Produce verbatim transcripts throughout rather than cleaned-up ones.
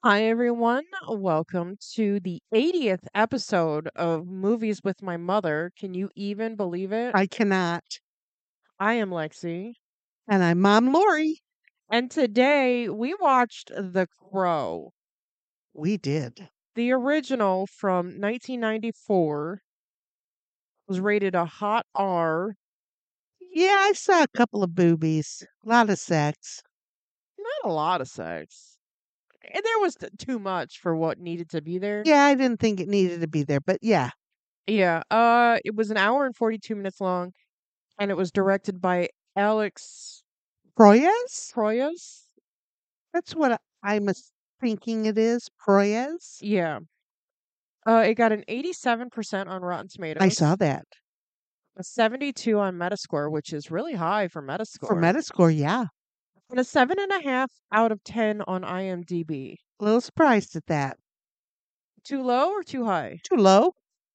Hi, everyone. Welcome to the eightieth episode of Movies with My Mother. Can you even believe it? I cannot. I am Lexi. And I'm Mom Lori. And today we watched The Crow, We did. the original from nineteen ninety-four, was rated a hot R. Yeah, I saw a couple of boobies. A lot of sex. Not a lot of sex. And there was t- too much for what needed to be there. Yeah, I didn't think it needed to be there, but yeah. Yeah, uh, it was an hour and forty-two minutes long, and it was directed by Alex Proyas? Proyas. That's what I- I'm as- thinking it is. Proyas? Yeah. Uh, it got an eighty-seven percent on Rotten I saw Tomatoes, that. a seventy-two on Metascore, which is really high for For Metascore, Metascore, yeah. and a seven and a half out of ten on IMDb. A little surprised at that. Too low or too high? Too low?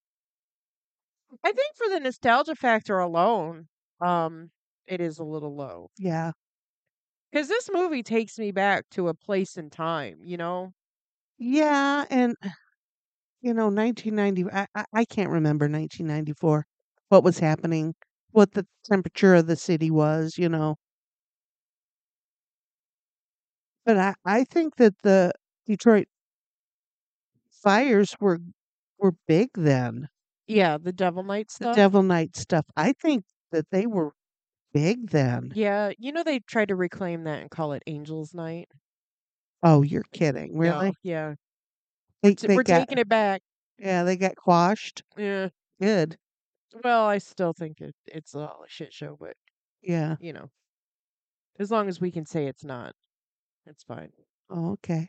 I think for the nostalgia factor alone, um, it is a little low. Yeah. Because this movie takes me back to a place in time, you know? Yeah, and you know, nineteen ninety, I, I, I can't remember nineteen ninety-four, what was happening, what the temperature of the city was, you know. But I, I think that the Detroit fires were were big then. Yeah, the Devil Knight The stuff. Devil Knight stuff. I think that they were big then. Yeah, you know they tried to reclaim that and call it Angels Night. Oh, you're kidding. No, Really? yeah, we're They t- they we're got taking it back. yeah, they got quashed. Yeah. Good. Well, I still think it it's all a shit show, but Yeah. you know, as long as we can say it's not, it's fine. Oh, okay.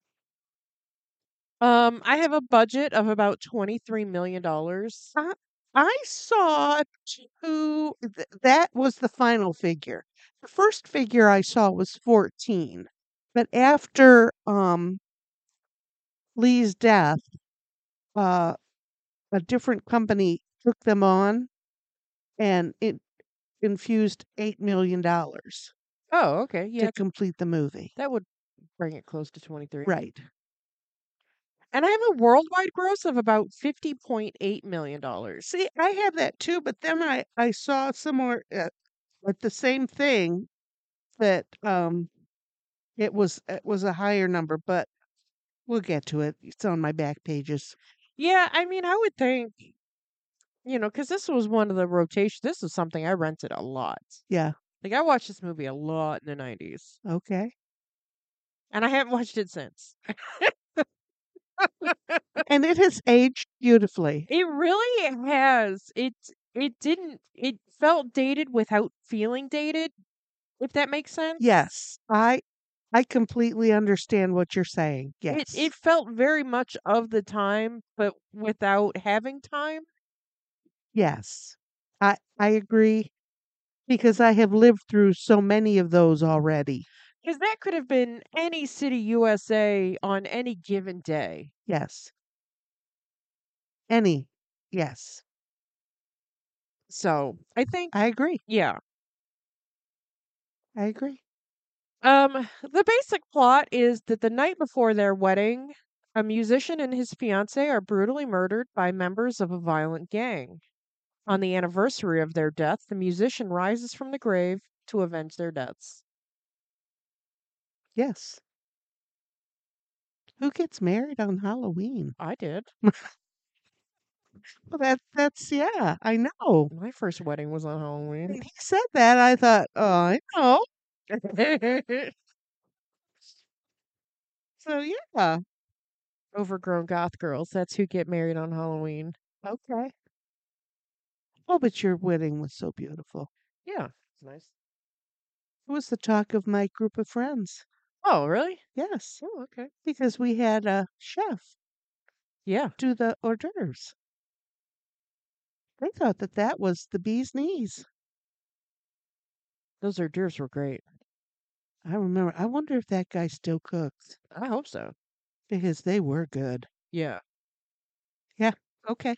Um, I have a budget of about twenty-three million dollars. I, I saw two th- that was the final figure. The first figure I saw was fourteen. But after um Lee's death, uh a different company took them on and it infused eight million dollars Oh, okay, to yeah, complete the movie. that would bring it close to twenty-three. Right. And I have a worldwide gross of about fifty point eight million dollars. See, I have that too, but then I I saw somewhere uh, at the same thing that um it was it was a higher number, but we'll get to it. It's on my back pages. Yeah, I mean, I would think, you know, because this was one of the rotation. This was something I rented a lot. Yeah. Like I watched this movie a lot in the nineties, Okay. and I haven't watched it since. And it has aged beautifully. It really has. It it didn't it felt dated without feeling dated, if that makes sense. Yes. I I completely understand what you're saying. It Yes. it felt very much of the time, but without having time. Yes. I I agree because I have lived through so many of those already. Because that could have been any city U S A on any given day. Yes. Any. Yes. So I think, I agree. yeah. I agree. Um, the basic plot is that the night before their wedding, a musician and his fiancée are brutally murdered by members of a violent gang. On the anniversary of their death, the musician rises from the grave to avenge their deaths. Yes. Who gets married on Halloween? I did. Well, that that's yeah, I know. My first wedding was on When Halloween. he said that, I thought, oh, I know. So yeah. Overgrown goth girls, that's who get married on Halloween. Okay. Oh, but your wedding was so beautiful. Yeah, it's nice. It was the talk of my group of friends. Oh, really? Yes, Oh, okay. because we had a chef Yeah, do the hors d'oeuvres. They thought that that was the bee's knees. those hors d'oeuvres were great. I remember. I wonder if that guy still cooks I hope so. because they were good. Yeah. Yeah. Okay.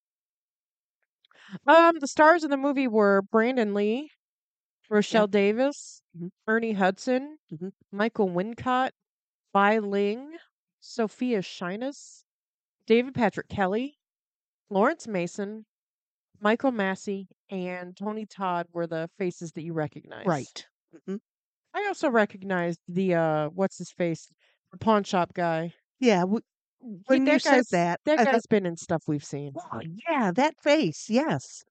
Um, the stars of the movie were Brandon Lee, Yeah. Rochelle Davis, Mhm. Ernie Hudson, Mhm. Michael Wincott, Bai Ling, Sophia Shinas, David Patrick Kelly, Lawrence Mason, Michael Massey, and Tony Todd were the faces that you recognize. Right. Mhm. I also recognized the uh what's his face? The pawn shop guy. Yeah, w He when you that said guy's that, that I thought, guy's been in stuff we've seen. "Wow, yeah, that face, yes."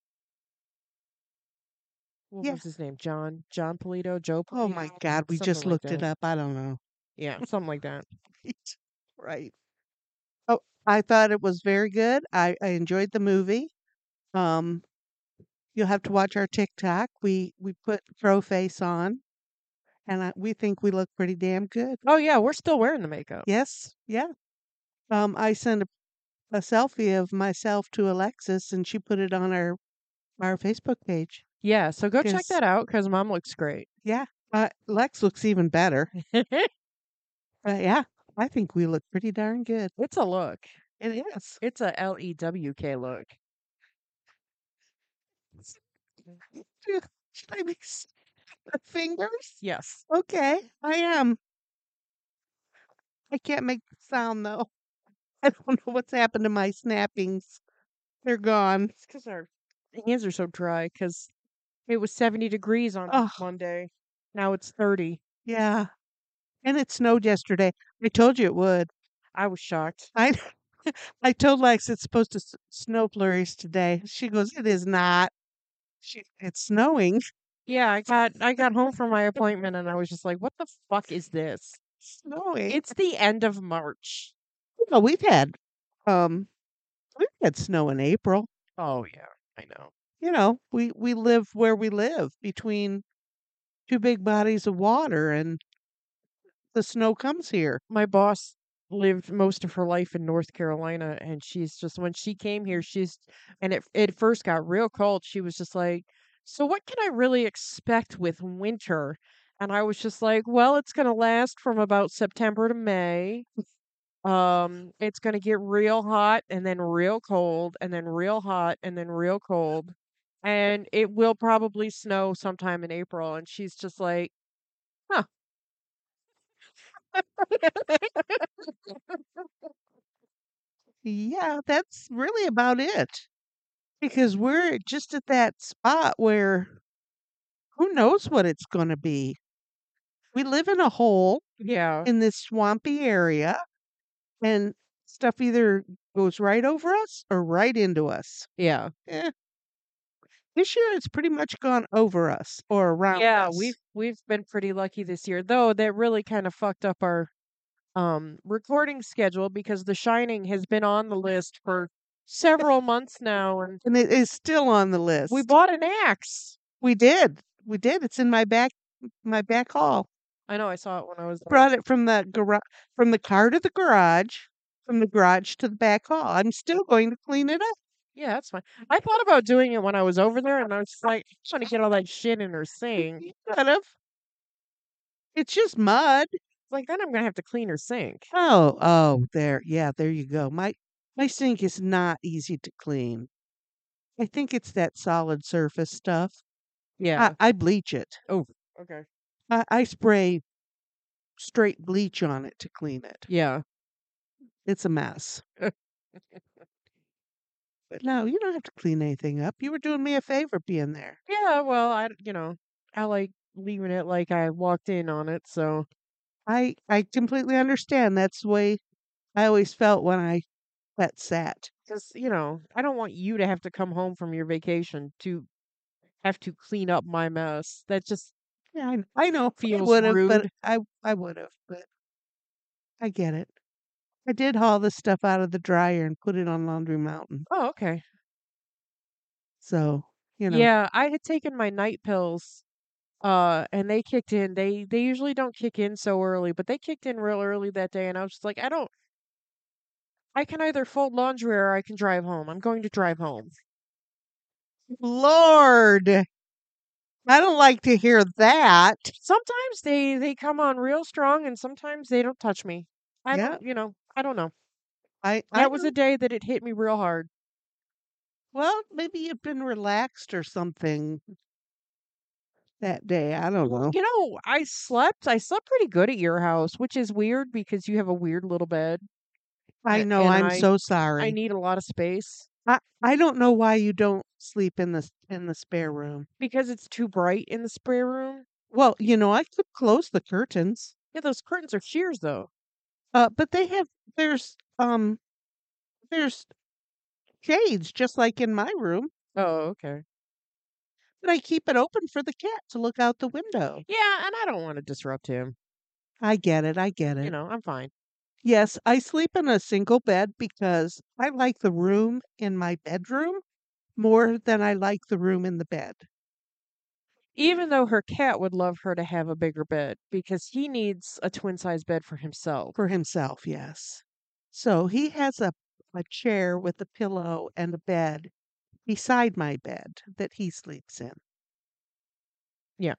What Yeah. was his name? John John Polito, Joe Oh my Polito, god, we something just like looked it that. up, I don't know. Yeah, something like that. Right. Right. Oh, I thought it was very good. I I enjoyed the movie. Um, you'll have to watch our TikTok. We we put Crow Face on, and I we think we look pretty damn good. Oh yeah, we're still wearing the makeup. Yes, yeah. Um, I sent a a selfie of myself to Alexis, and she put it on our our Facebook page. Yeah, so go check 'Cause that out because mom looks great. yeah, uh, Lex looks even better. But yeah, I think we look pretty darn good. It's a look. It is. It's a L E W K look. Should I be s- fingers? Yes. Okay, I am. I can't make the sound though. I don't know what's happened to my snappings. They're gone. It's because our hands are so dry because it was seventy degrees on Oh, Monday. Now it's thirty. yeah. And it snowed yesterday. I told you it would. I was shocked. I I told Lex it's supposed to s- snow flurries today. She goes, "It is not." She, it's snowing. Yeah, I got I got home from my appointment and I was just like, "What the fuck is this?" Snowing. It's the end of March. Well, we've had um we've had snow in April. Oh yeah, I know. You know, we we live where we live between two big bodies of water, and the snow comes here. My boss lived most of her life in North Carolina and she's just when she came here, she's and it it first got real cold. She was just like, "So what can I really expect with winter?" And I was just like, "Well, it's going to last from about September to May. Um, it's gonna get real hot and then real cold and then real hot and then real cold. And it will probably snow sometime in April." And she's just like, huh. Yeah, that's really about it. Because we're just at that spot where who knows what it's going to be. We live in a hole Yeah. in this swampy area, and stuff either goes right over us or right into us. Yeah. Eh, this year it's pretty much gone over us or around Yeah, we've us. we've been pretty lucky this year. Though that really kind of fucked up our um recording schedule because The Shining has been on the list for several months now and And it is still on the we list. bought an axe. We did. We did. It's in my back my back hall. I know I saw it when I was there. Brought it from the garage from the car to the garage, from the garage to the back hall. I'm still going to clean it up. Yeah, that's fine. I thought about doing it when I was over there, and I was just like, I'm trying to get all that shit in her sink. You could have. It's just mud. Like, then I'm gonna have to clean her sink. Oh, oh, there. Yeah, there you go. My my sink is not easy to clean. I think it's that solid surface stuff. I, Yeah. I bleach it. Oh, okay. I, I spray straight bleach on it to clean it. Yeah. It's a mess. But no, you don't have to clean anything up. You were doing me a favor being there. Yeah, well, I, you know, I like leaving it like I walked in on it, so I I completely understand. That's the way I always felt when I got sat. because, you know, I don't want you to have to come home from your vacation to have to clean up my mess. That just Yeah, I, kn- I know. I feels would have, but rude. I I would have, but I get it. I did haul the stuff out of the dryer and put it on Laundry Mountain. Oh, okay. So, you know, Yeah, I had taken my night pills. Uh, and they kicked in. They they usually don't kick in so early, but they kicked in real early that day, and I was just like, I don't. I can either fold laundry or I can drive home. I'm going to drive home. Lord, I don't like to hear that. Sometimes they they come on real strong, and sometimes they don't touch me. I Yeah, don't, you know, I don't know. I I That was a know. day that it hit me real hard. Well, maybe you've been relaxed or something. that day. I don't know. You know, I slept I slept pretty good at your house, which is weird because you have a weird little bed, I a know. and I'm I so I sorry. need a lot of space I I don't know why you don't sleep in the s- in the spare room. because it's too bright in the spare room. Well, you know, I could close the curtains. Yeah, those curtains are shears, though. Uh, but they have there's um there's shades just like in my room, Oh, okay. but I keep it open for the cat to look out the window. Yeah, and I don't wanna disrupt him. I get it. I get You it. know, I'm fine. Yes, I sleep in a single bed because I like the room in my bedroom more than I like the room in the bed Even though her cat would love her to have a bigger bed because he needs a twin size bed for himself. for himself. Yes. So he has a, a chair with a pillow and a bed beside my bed that he sleeps in. Yeah.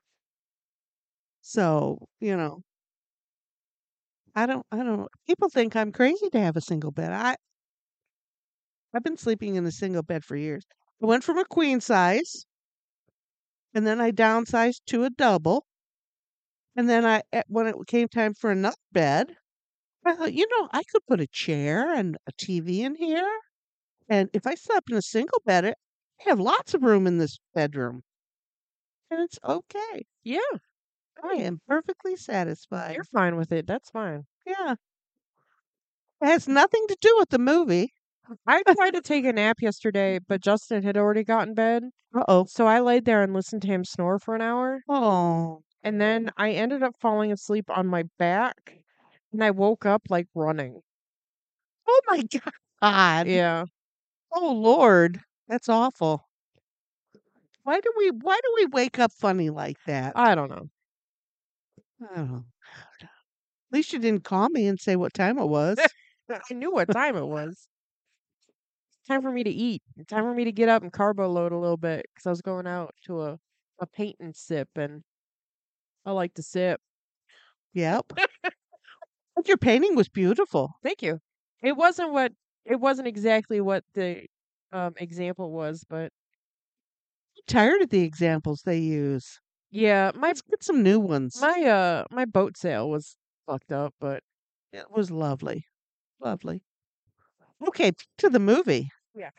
So, you know, I don't, I don't, people think I'm crazy to have a single bed. I, I've been sleeping in a single bed for years. I went from a queen size and then I downsized to a double. And then I, eh, when it came time for another bed, I thought, you know, I could put a chair and a T V in here. And if I slept in a single bed, I have lots of room in this bedroom. And it's okay. Yeah, I am perfectly satisfied. you're fine with it. That's fine. Yeah. It has nothing to do with the movie. I tried to take a nap yesterday, but Justin had already got in bed. Uh-oh. So I laid there and listened to him snore for an hour. Oh. And then I ended up falling asleep on my back. And I woke up like running. Oh my God. Yeah, Oh Lord. That's awful. Why do we why do we wake up funny like that? I don't know. I don't know. At least you didn't call me and say what time it was. I knew what time it was. Time for me to eat. Time for me to get up and carbo load a little bit because I was going out to a, a paint and sip, and I like to sip. Yep. But your painting was beautiful. Thank you. It wasn't what it wasn't exactly what the um example was, but I'm tired of the examples they use. yeah, my Let's get some new ones. my uh my boat sail was fucked up, but It was lovely. Lovely. Okay, to the movie. yeah.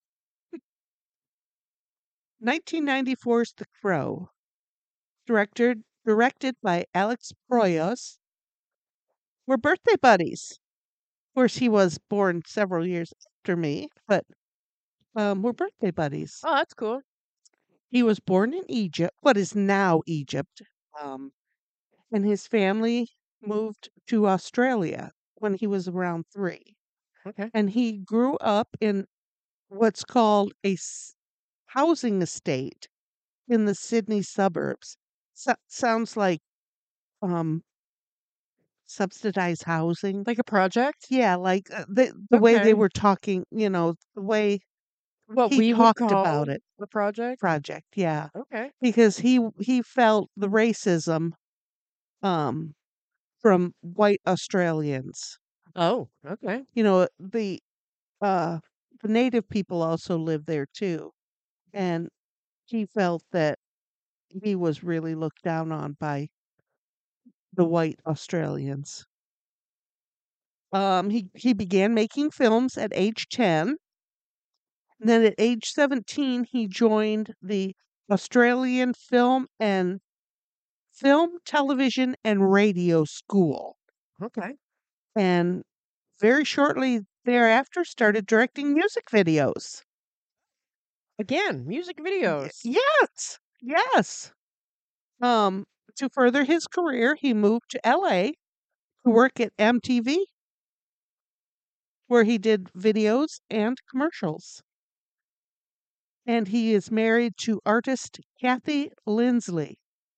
nineteen ninety-four's The Crow, directed directed by Alex Proyas. We're birthday buddies. Of course, he was born several years after me, but um, we're birthday buddies. Oh, that's cool. He was born in Egypt, what is now Egypt, um, and his family moved to Australia when he was around three. Okay. And he grew up in what's called a s- housing estate in the Sydney suburbs. So, sounds like um, subsidized housing. Like a project? Yeah, like uh, the the way they Okay. were talking, you know, the way What he we would talked about call it. the project? Project, yeah, Okay. because he he felt the racism um from white Australians. Oh, okay. You know, the uh the native people also live there too, and he felt that he was really looked down on by the white Australians. Um, he he began making films at age ten. And then at age seventeen, he joined the Australian Film and Film, Television, and Radio School. Okay. And very shortly thereafter started directing music videos. Again, music Y- videos. Yes, yes. Um, to further his career, he moved to L A to work at M T V, where he did videos and commercials. And he is married to artist Kathy Lindsley.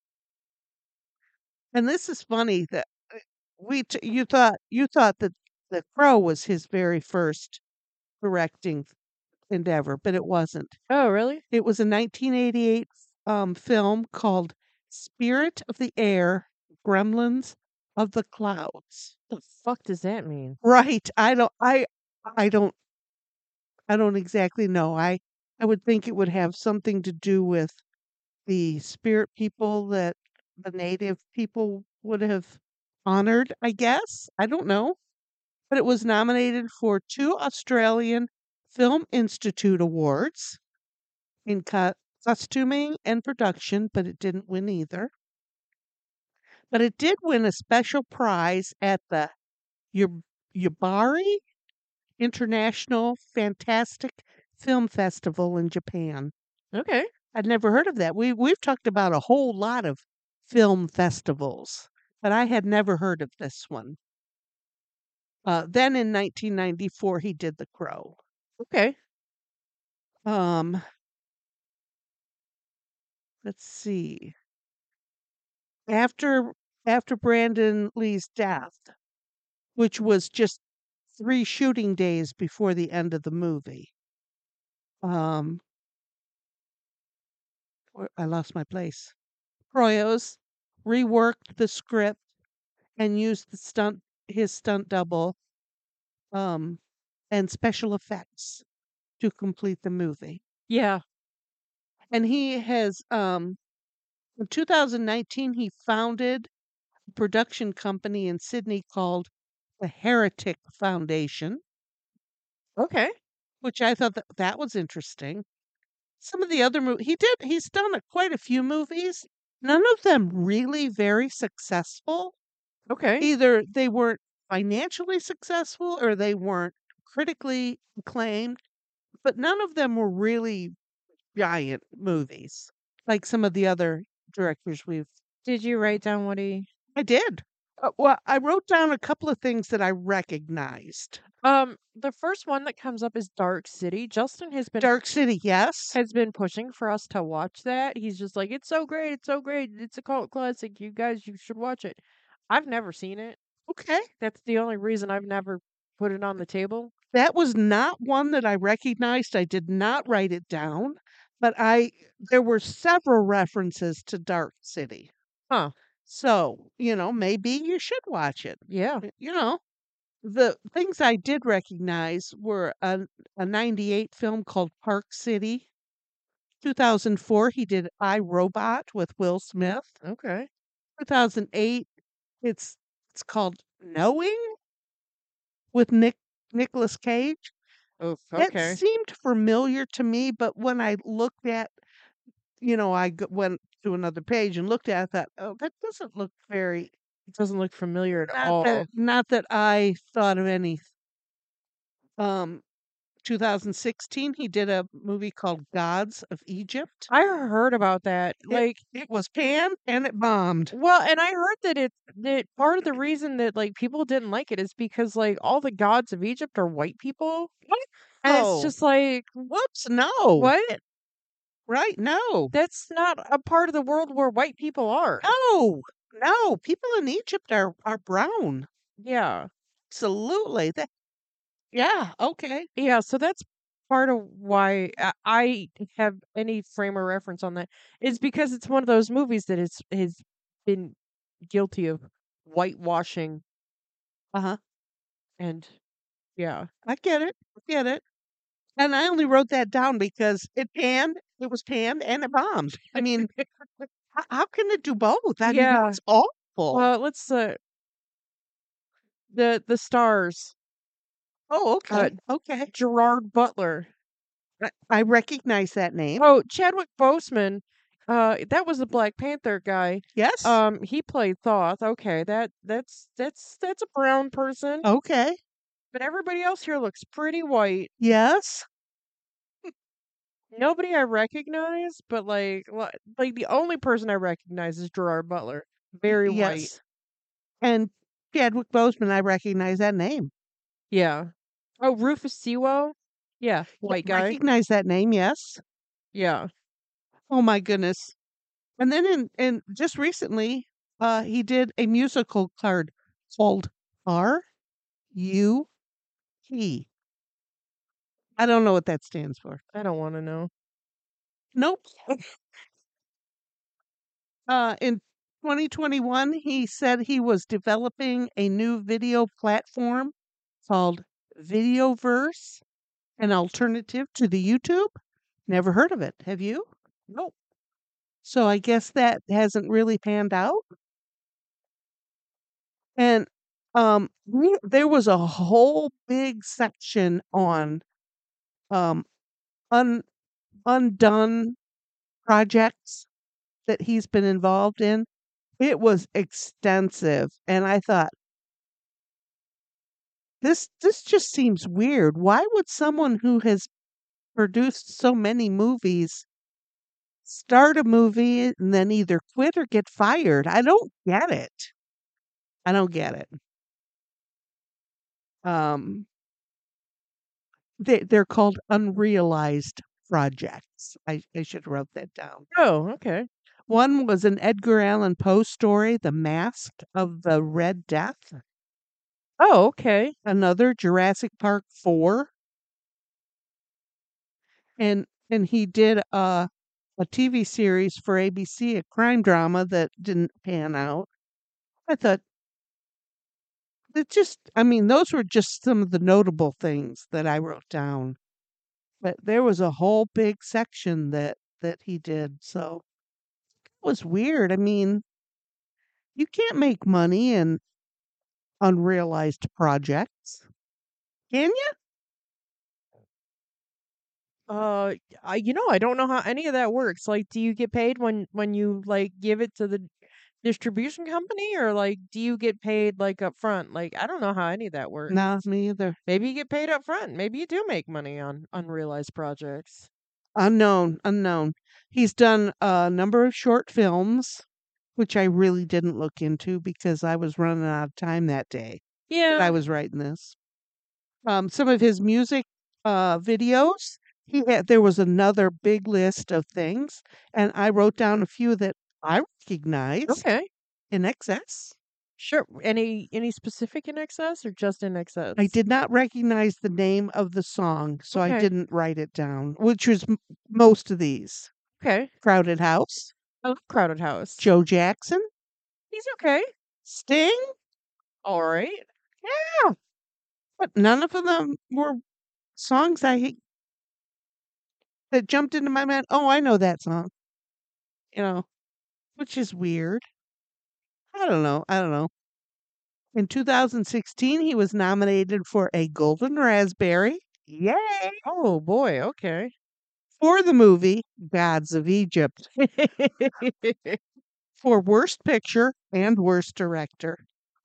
And this is funny that uh, we t- you thought you thought that The Crow was his very first directing endeavor, but it wasn't. Oh, really? It was a nineteen eighty-eight um, film called Spirit of the Air, Gremlins of the Clouds. The fuck does that mean? Right. I don't I I don't I don't exactly know. I I would think it would have something to do with the spirit people that the native people would have honored, I guess. I don't know. But it was nominated for two Australian Film Institute Awards in co- costuming and production, but it didn't win either. But it did win a special prize at the Yub- Yubari International Fantastic Film Festival in Japan. Okay. I'd never heard of that. We we've talked about a whole lot of film festivals, but I had never heard of this one. Uh, then in nineteen ninety-four, he did The Crow. Okay. Um, let's see. After after Brandon Lee's death, which was just three shooting days before the end of the movie. Um, where- I lost my place. Proyos reworked the script and used the stunt his stunt double um and special effects to complete the movie. Yeah. And he has um in two thousand nineteen he founded a production company in Sydney called the Heretic Foundation, Okay. which I thought that, that was interesting. Some of the other movies he did he's done a, quite a few movies, none of them really very successful. Okay. Either they weren't financially successful or they weren't critically acclaimed, but none of them were really giant movies like some of the other directors we've Did you write down what he I did. Uh, well, I wrote down a couple of things that I recognized. Um, the first one that comes up is Dark City. Justin has been Dark City, yes. has been pushing for us to watch that. He's just like, "It's so great, it's so great. It's a cult classic. You guys, you should watch it." I've never seen it. Okay. That's the only reason I've never put it on the table. That was not one that I recognized. I did not write it down, but I there were several references to Dark City. Huh. So, you know, maybe you should watch it. Yeah. Y- You know, the things I did recognize were a, a ninety-eight film called Park City. two thousand four, he did I, Robot with Will Smith. Okay. two thousand eight, it's it's called Knowing with Nick Nicolas Cage. Oof. It Okay. seemed familiar to me, but when I looked at, you know, I g- went to another page and looked at it, I thought, oh, that doesn't look very, It doesn't look familiar at not all. that, not that I thought of any. Um, two thousand sixteen, he did a movie called Gods of Egypt. I heard about that. It, Like, it was panned and it bombed. well, and I heard that it that part of the reason that like people didn't like it is because like all the gods of Egypt are white people. What? And it's Oh, just like, whoops, no. what? Right, no. That's not a part of the world where white people are. No, no. People in Egypt are, are brown. Yeah. Absolutely. That, yeah, okay. Yeah, so that's part of why I I have any frame of reference on that is because it's one of those movies that is has been guilty of whitewashing Uh-huh. and yeah. I get it. I get it. And I only wrote that down because it panned, it was panned and it bombed. I mean, how, how can it do both? I mean, Yeah. it's awful. Well, let's uh the the stars. Oh, Uh okay. Okay. Gerard Butler. I, I recognize that name. Oh, Chadwick Boseman. Uh that was the Black Panther guy. Yes. Um he played Thoth. Okay, that that's that's that's a brown person. Okay. But everybody else here looks pretty white. Yes. Nobody I recognize, but like li- like the only person I recognize is Gerard Butler. y- Very white. Yes. And Chadwick Boseman, I recognize that name. Yeah. Oh, Rufus Sewell. Yeah, Yeah, white guy. recognize that name. Yes. Yeah. Oh my goodness. And then in, in just recently, uh, he did a musical card called R U P. I don't know what that stands for. I don't want to know. Nope. Uh, in twenty twenty-one, he said he was developing a new video platform called Videoverse, an alternative to the YouTube. Never heard of it. Have you? Nope. So I guess that hasn't really panned out. And um we, there was a whole big section on um un, undone projects that he's been involved in. It was extensive, and I thought this this just seems weird. Why would someone who has produced so many movies start a movie and then either quit or get fired? I don't get it. I don't get it. Um, they they're called unrealized projects. I I should have wrote that down. Oh, okay. One was an Edgar Allan Poe story, The Mask of the Red Death. Oh, okay. Another Jurassic Park four, and and he did a a T V series for A B C, a crime drama that didn't pan out. I thought it just I mean, those were just some of the notable things that I wrote down. But there was a whole big section that that he did. So it was weird. I mean, you can't make money in unrealized projects, can you? Uh, I you know, I don't know how any of that works. Like, do you get paid when when you like give it to the distribution company, or like do you get paid like up front? Like, I don't know how any of that works. No, me either. Maybe you get paid up front. Maybe you do make money on unrealized projects. Unknown, unknown. He's done a number of short films, which I really didn't look into because I was running out of time that day that I Yeah. was writing this. Um, some of his music uh, videos, he had there was another big list of things, and I wrote down a few that I recognized. Okay. In Excess. Sure. Any any specific in excess or just in I excess? did not recognize the name of the song, so I Okay. didn't write it down, which was m- most of these. Okay. Crowded House, I love Crowded House. Joe Jackson, He's okay. Sting. All right. Yeah, but none of them were songs I hate that jumped into my mind. Oh, I know that song, you know, which is weird. I don't know. I don't know. In two thousand sixteen, he was nominated for a Golden Raspberry. Yay! Oh boy. Okay. For the movie Gods of Egypt for Worst Picture and Worst Director.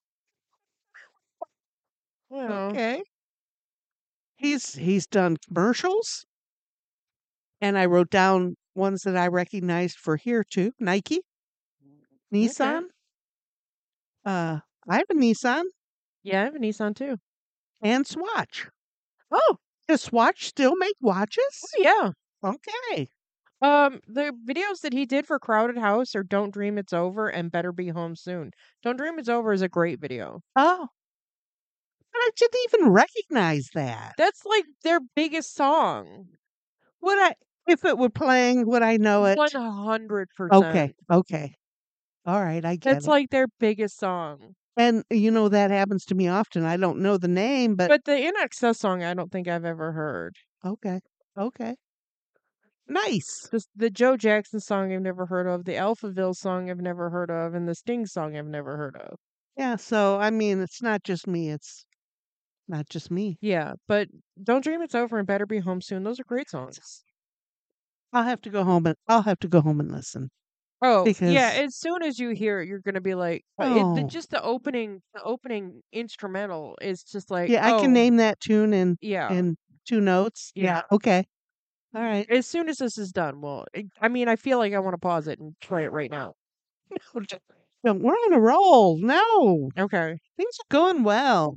Well. Okay. He's he's done commercials, and I wrote down ones that I recognized for here too. Nike, Okay. Nissan. Uh, I have a Nissan Yeah, I have a Nissan too. and Swatch. Oh. Does Swatch still make Oh watches? yeah. Okay. Um, the videos that he did for Crowded House or Don't Dream It's Over and Better Be Home Soon. Don't Dream It's Over is a great video. Oh, but I didn't even recognize that. That's like their biggest song. Would I, if it were playing, would I know it? Okay. one hundred percent. Okay. All right. I get That's it. like their biggest song. And you know that happens to me often. I don't know the name, but But the In Excess song, I don't think I've ever heard. okay. Okay. Nice. Just the Joe Jackson song I've never heard of, the Alphaville song I've never heard of, and the Sting song I've never heard of. Yeah, so I mean, it's not just me, it's not just me. Yeah, but Don't Dream It's Over and Better Be Home Soon, those are great songs. I'll have to go home and I'll have to go home and listen Oh, yeah, because as soon as you hear it, you're gonna be like, uh, it the oh, just the opening the opening instrumental is just like, yeah, I can "Oh, name that tune in yeah, in two notes. yeah." Yeah, okay. All right. As soon as this is done, well, it I mean, I feel like I wanna pause it and try it right now. No, we're on a roll. No, Okay. things are going well.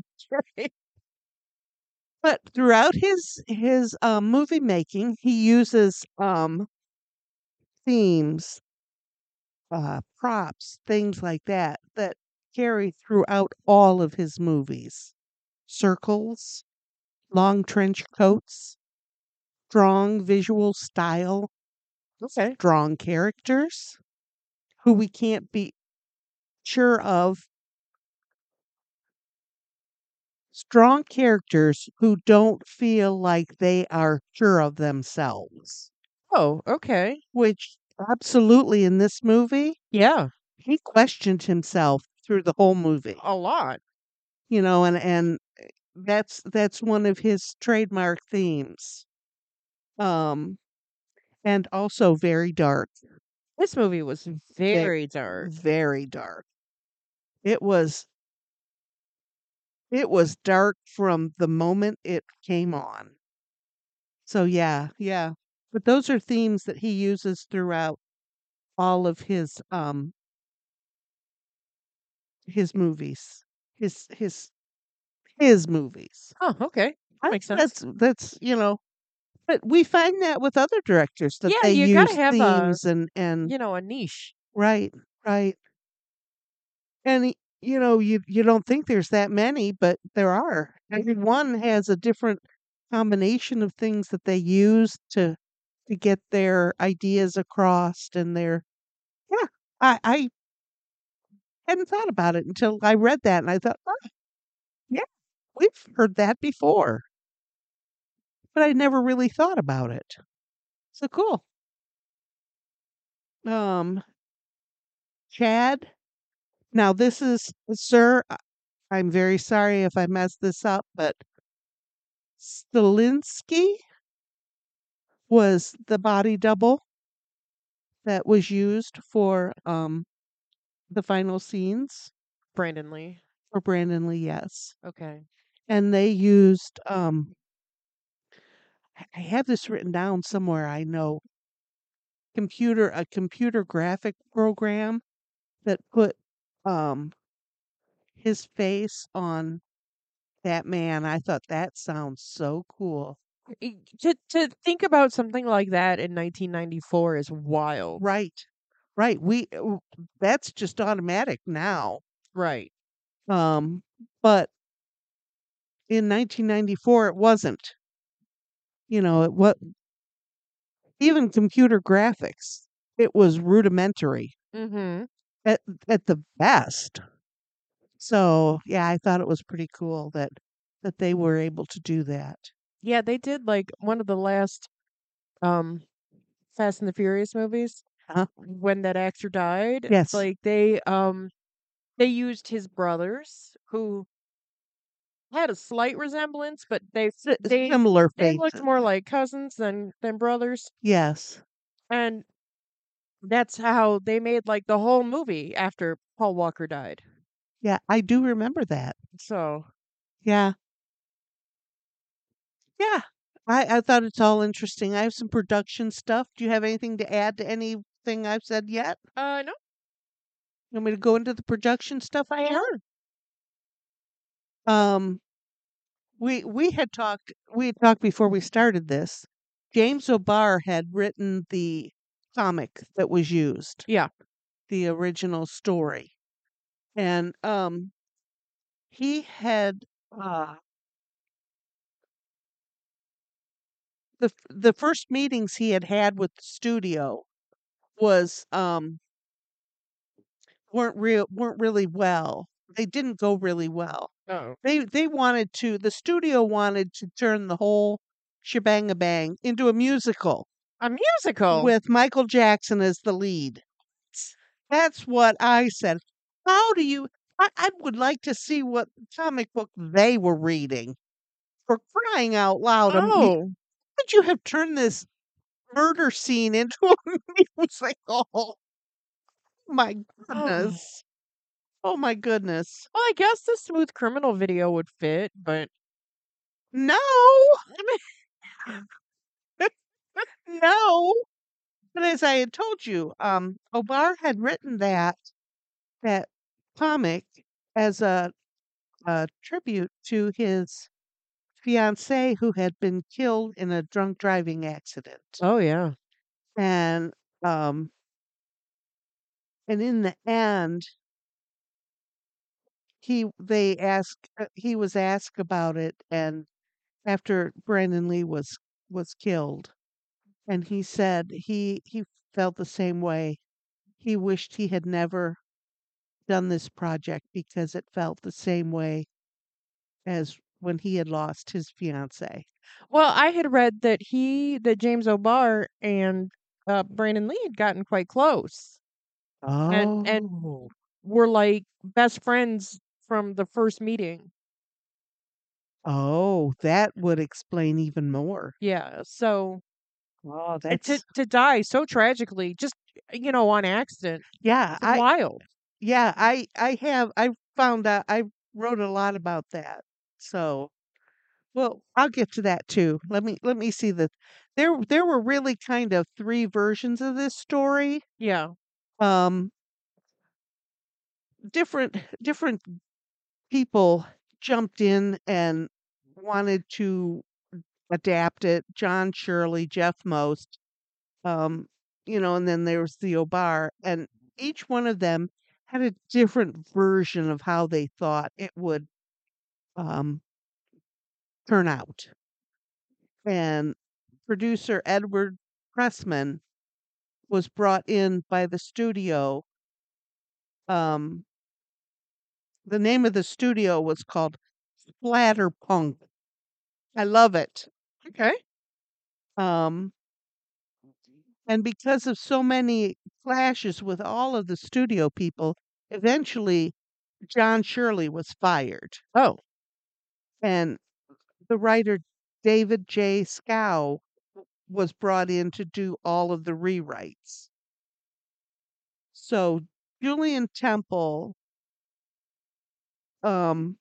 But throughout his his um, movie making, he uses um themes, uh, props, things like that that carry throughout all of his movies. Circles, long trench coats, strong visual style, Okay. strong characters who we can't be sure of, strong characters who don't feel like they are sure of themselves, Oh, okay. which Absolutely, in this movie, Yeah, he questioned himself through the whole movie, a lot. you know, and and that's that's one of his trademark themes. Um, and also very dark, This movie was very, very dark. very dark. It was it was dark from the moment it came on. So yeah, yeah. But those are themes that he uses throughout all of his um his movies. His his his movies. Oh, okay. That I, makes sense. that's that's you know, but we find that with other directors that Yeah, they you gotta use have a, themes and and you know, a niche. right, right. And y- you know, you you don't think there's that many, but there are. Every one has a different combination of things that they use to to get their ideas across and their yeah. I I hadn't thought about it until I read that and I thought, oh, yeah, we've heard that before, but I never really thought about it. So cool. Um, Chad. Now this is sir. I- I'm very sorry if I messed this up, but Stilinski was the body double that was used for um the final scenes Brandon Lee. for Brandon Lee. Yes, Okay. and they used um. I I have this written down somewhere. I know computer a computer graphic program that put um his face on that man. I thought that sounds so cool. Y- To to think about something like that in nineteen ninety-four is wild. Right. Right. We w- that's just automatic now. Right. Um but in nineteen ninety-four it wasn't. You know, it what even computer graphics. It was rudimentary Mhm. at at the best. So, yeah, I thought it was pretty cool that that they were able to do that. Yeah, they did like one of the last um Fast and the Furious movies Huh? when that actor died. Yes. Like they um they used his brothers who had a slight resemblance, but they Si- they similar they looked faces. more like cousins than than brothers. Yes. And that's how they made like the whole movie after Paul Walker died. Yeah, I do remember that. So, Yeah. Yeah. I I thought it's all interesting. I have some production stuff. Do you have anything to add to anything I've said yet? uh no, You want me to go into the production stuff I have? sure. Um, we we had talked we had talked before we started this. James O'Barr had written the comic that was used, Yeah. the original story. And um he had uh the f- the first meetings he had had with the studio was um weren't real weren't really well. They didn't go really well. Oh. They they wanted to the studio wanted to turn the whole shebang bang into a musical A musical. with Michael Jackson as the lead. That's what I said. How do you I, I would like to see what comic book they were reading. For crying out loud. Um, you, Oh. could you have turned this murder scene into a musical? Oh my Oh. goodness. Oh my goodness. Well, I guess the Smooth Criminal video would fit, but No, I no. But as I had told you, um, O'Barr had written that that comic as a, a tribute to his fiancee who had been killed in a drunk driving accident. oh yeah. And um, and in the end, he they asked uh, he was asked about it, and after Brandon Lee was was killed, and he said he he felt the same way. He wished he had never done this project because it felt the same way as when he had lost his fiancée. Well, I had read that he that James O'Barr and uh, Brandon Lee had gotten quite close, and and Oh. were like best friends from the first meeting. Oh, that would explain even more. Yeah, so Oh, and to that's to die so tragically, just you know, on accident, yeah, it's I wild. yeah, I I have I found out I wrote a lot about that. So, well, I'll get to that too. Let me let me see the there there were really kind of three versions of this story. Yeah. Um different different people jumped in and wanted to adapt it. John Shirley, Jeff Most, um, you know, and then there was Theo Barr, and each one of them had a different version of how they thought it would um, turn out. And producer Edward Pressman was brought in by the studio. Um, the name of the studio was called Splatterpunk. I love it. Okay. Um, and because of so many clashes with all of the studio people, eventually John Shirley was fired. Oh, And the writer David J. Scow was brought in to do all of the rewrites. So Julian Temple, um,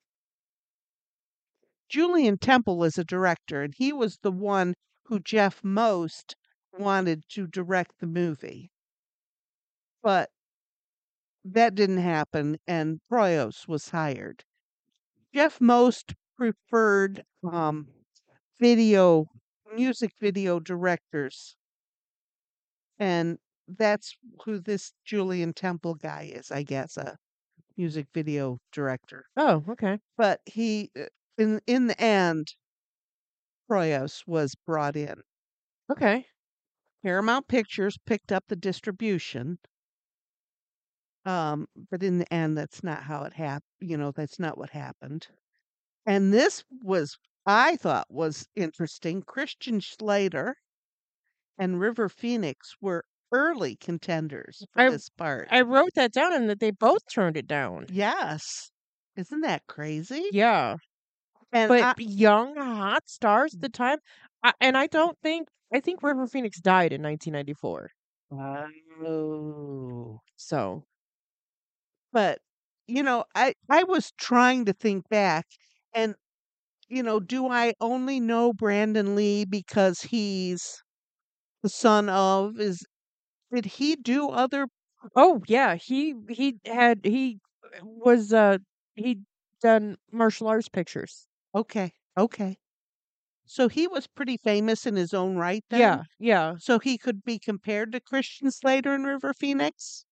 Julian Temple was a director, and he was the one who Jeff Most wanted to direct the movie. But that didn't happen, and Proyos was hired. Jeff Most preferred um, video, music video directors, and that's who this Julian Temple guy is, I guess, a music video director. oh, okay, But he, uh, in in the end, Proyos was brought in. okay. Paramount Pictures picked up the distribution, um, but in the end, that's not how it happened. You know, that's not what happened. And this was, I thought, was interesting. Christian Slater and River Phoenix were early contenders for I this part. I wrote that down and that they both turned it down. Yes. Isn't that crazy? Yeah, And but I young, hot stars at the time, I, and I don't think I think River Phoenix died in nineteen ninety-four. oh, So, but you know, I I was trying to think back and you know, do I only know Brandon Lee because he's the son of is did he do other oh yeah, he he had he was uh he done martial arts pictures. okay, okay. So he was pretty famous in his own right then? Yeah, yeah. So he could be compared to Christian Slater and River Phoenix?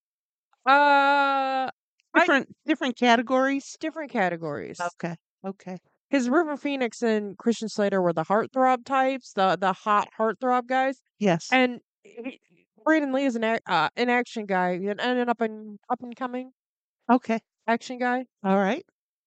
Uh, I Different different categories? different categories. Okay. Okay. His River Phoenix and Christian Slater were the heartthrob types, the the hot heartthrob guys, Yes. and he, Brandon Lee is an ac- uh, an action guy, an, an up and up and coming Okay. action guy. All right.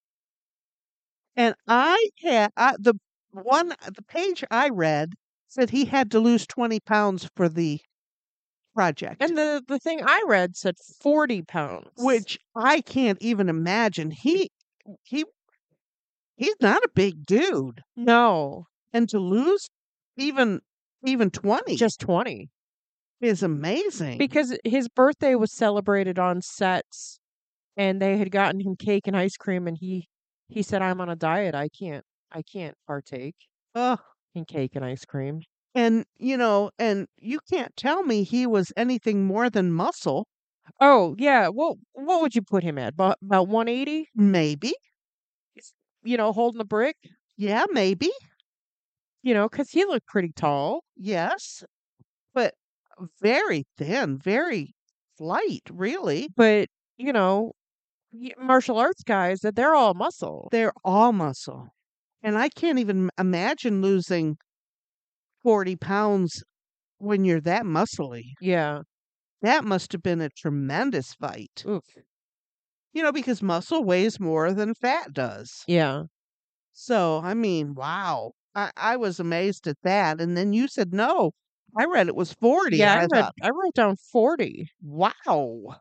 And I had I, the one the page I read said he had to lose twenty pounds for the project, And the the thing I read said forty pounds. which I can't even imagine. He he he's not a big dude, No, and to lose even even twenty just twenty. is amazing. Because his birthday was celebrated on sets and they had gotten him cake and ice cream and he he said I'm on a diet. I can't I can't partake Oh, in cake and ice cream. and you know, and you can't tell me he was anything more than muscle. Oh, yeah. Well, what would you put him at? About about one eighty? Maybe. You know, holding the brick? Yeah, maybe. You know, because he looked pretty tall. Yes. But very thin, very slight, really. But, you know, y- martial arts guys, that they're all muscle. They're all muscle. And I can't even imagine losing forty pounds when you're that muscly. Yeah. That must have been a tremendous fight. Oof. You know, because muscle weighs more than fat does. Yeah. So, I mean, wow. I, I was amazed at that. And then you said no. I read it was forty, Yeah, and I I read thought, I wrote down forty. wow.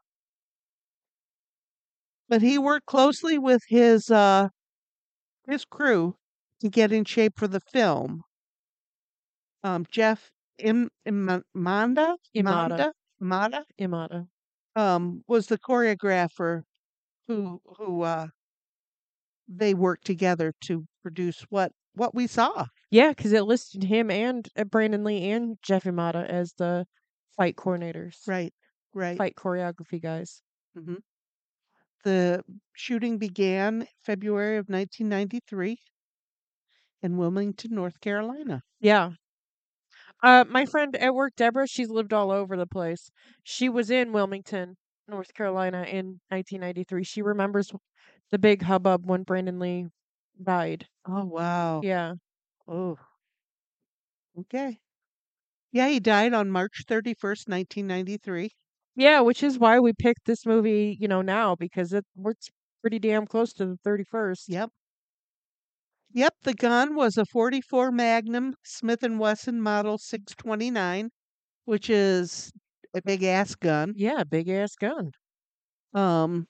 But he worked closely with his uh his crew to get in shape for the film. Um, Jeff Im Im Manda Imada. Manda Mata Imada. um was the choreographer who who uh they worked together to produce what what we saw. Yeah, because it listed him and uh, Brandon Lee and Jeff Imada as the fight coordinators, Right, right. fight choreography guys. hmm The shooting began February of nineteen ninety-three in Wilmington, North Carolina. Yeah. Uh, my friend at work, Deborah, she's lived all over the place. She was in Wilmington, North Carolina in nineteen ninety-three. She remembers the big hubbub when Brandon Lee died. Oh wow. Yeah. Oh, okay. Yeah, he died on March thirty-first, nineteen ninety-three. Yeah, which is why we picked this movie, you know, now because it works pretty damn close to the thirty-first. Yep. Yep, the gun was a forty-four Magnum Smith and Wesson Model six twenty-nine, which is a big ass gun. Yeah, big ass gun. Um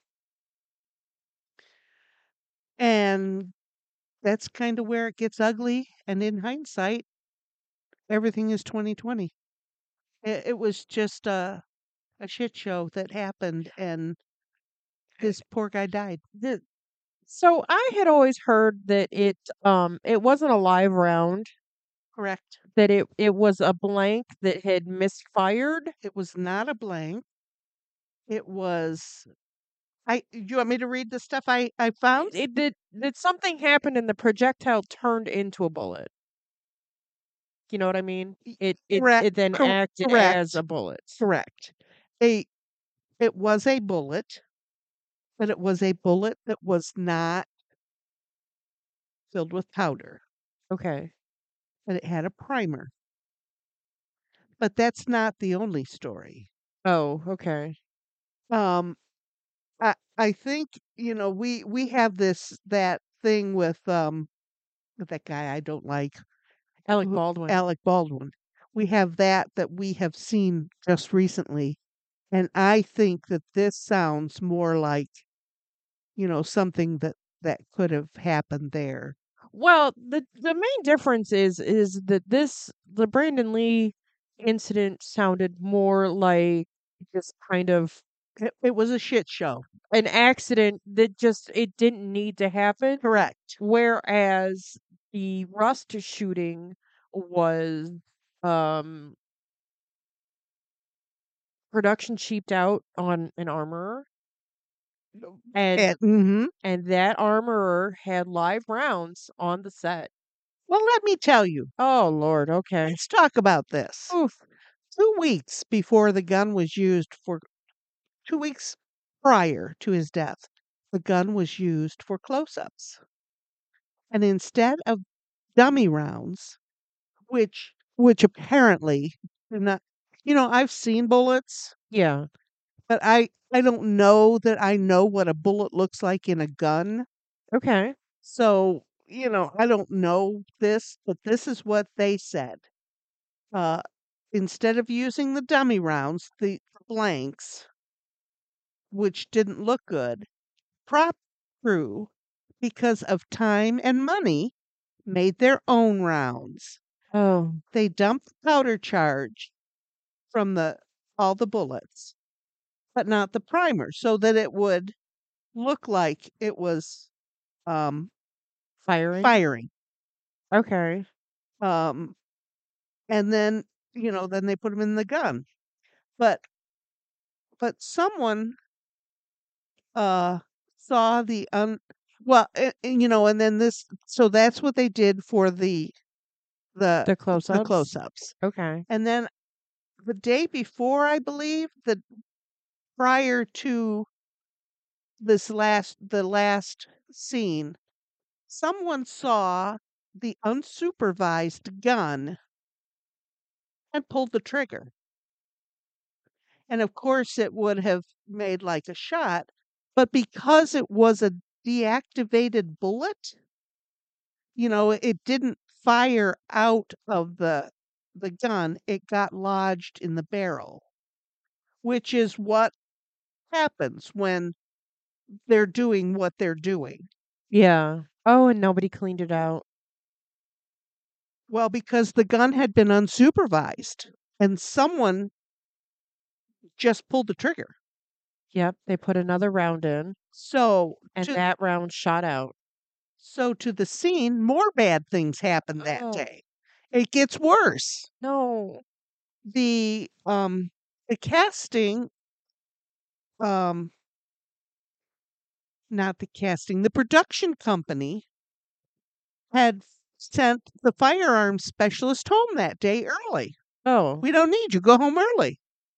and that's kind of where it gets ugly, and in hindsight, everything is twenty twenty. It, it was just a a shit show that happened, and this poor guy died. The, so I had always heard that it um it wasn't a live round, Correct. that it it was a blank that had misfired. It was not a blank. It was I do you want me to read the stuff I I found? It did that something happened and the projectile turned into a bullet. You know what I mean? Y- It it Correct. it then Cor- acted as correct. a bullet. Correct. A it was a bullet, but it was a bullet that was not filled with powder, Okay. but it had a primer. But that's not the only story. Oh, okay. Um I I think, you know, we we have this that thing with um with that guy I don't like, Alec who- Baldwin. Alec Baldwin. We have that that we have seen just recently, and I think that this sounds more like, you know, something that that could have happened there. Well, the the main difference is is that this the Brandon Lee incident sounded more like just kind of It, it was a shit show. an accident that just it didn't need to happen. Correct. Whereas the Rust shooting was um production cheaped out on an armorer, and And, mhm. and that armorer had live rounds on the set. Well, let me tell you. Oh Lord, okay. Let's talk about this. Oof. Two weeks before the gun was used for two weeks prior to his death, the gun was used for close-ups. And instead of dummy rounds, which which apparently do not, you know, I've seen bullets, Yeah. but I I don't know that I know what a bullet looks like in a gun. Okay. So, you know, I don't know this, but this is what they said. Uh, instead of using the dummy rounds, the blanks, which didn't look good, prop crew, because of time and money, made their own rounds. Oh. They dumped the powder charge from the all the bullets, but not the primer, so that it would look like it was um, Firing. firing. Okay. Um, and then you know, then they put them in the gun. But but someone uh saw the un well, and, and, you know, and then this, so that's what they did for the the The the close-ups. close-ups. Okay. And then the day before, I believe, the prior to this last the last scene, someone saw the unsupervised gun and pulled the trigger. And of course, it would have made like a shot, but because it was a deactivated bullet, you know, it didn't fire out of the the gun, it got lodged in the barrel, which is what happens when they're doing what they're doing. Yeah. Oh, and nobody cleaned it out. Well, because the gun had been unsupervised and someone just pulled the trigger. Yep, they put another round in, So and to that round shot out. so to the scene, more bad things happened that Oh, day. It gets worse. no. The um the casting um not the casting, the production company had sent the firearms specialist home that day early. Oh, We don't need you. Go home early.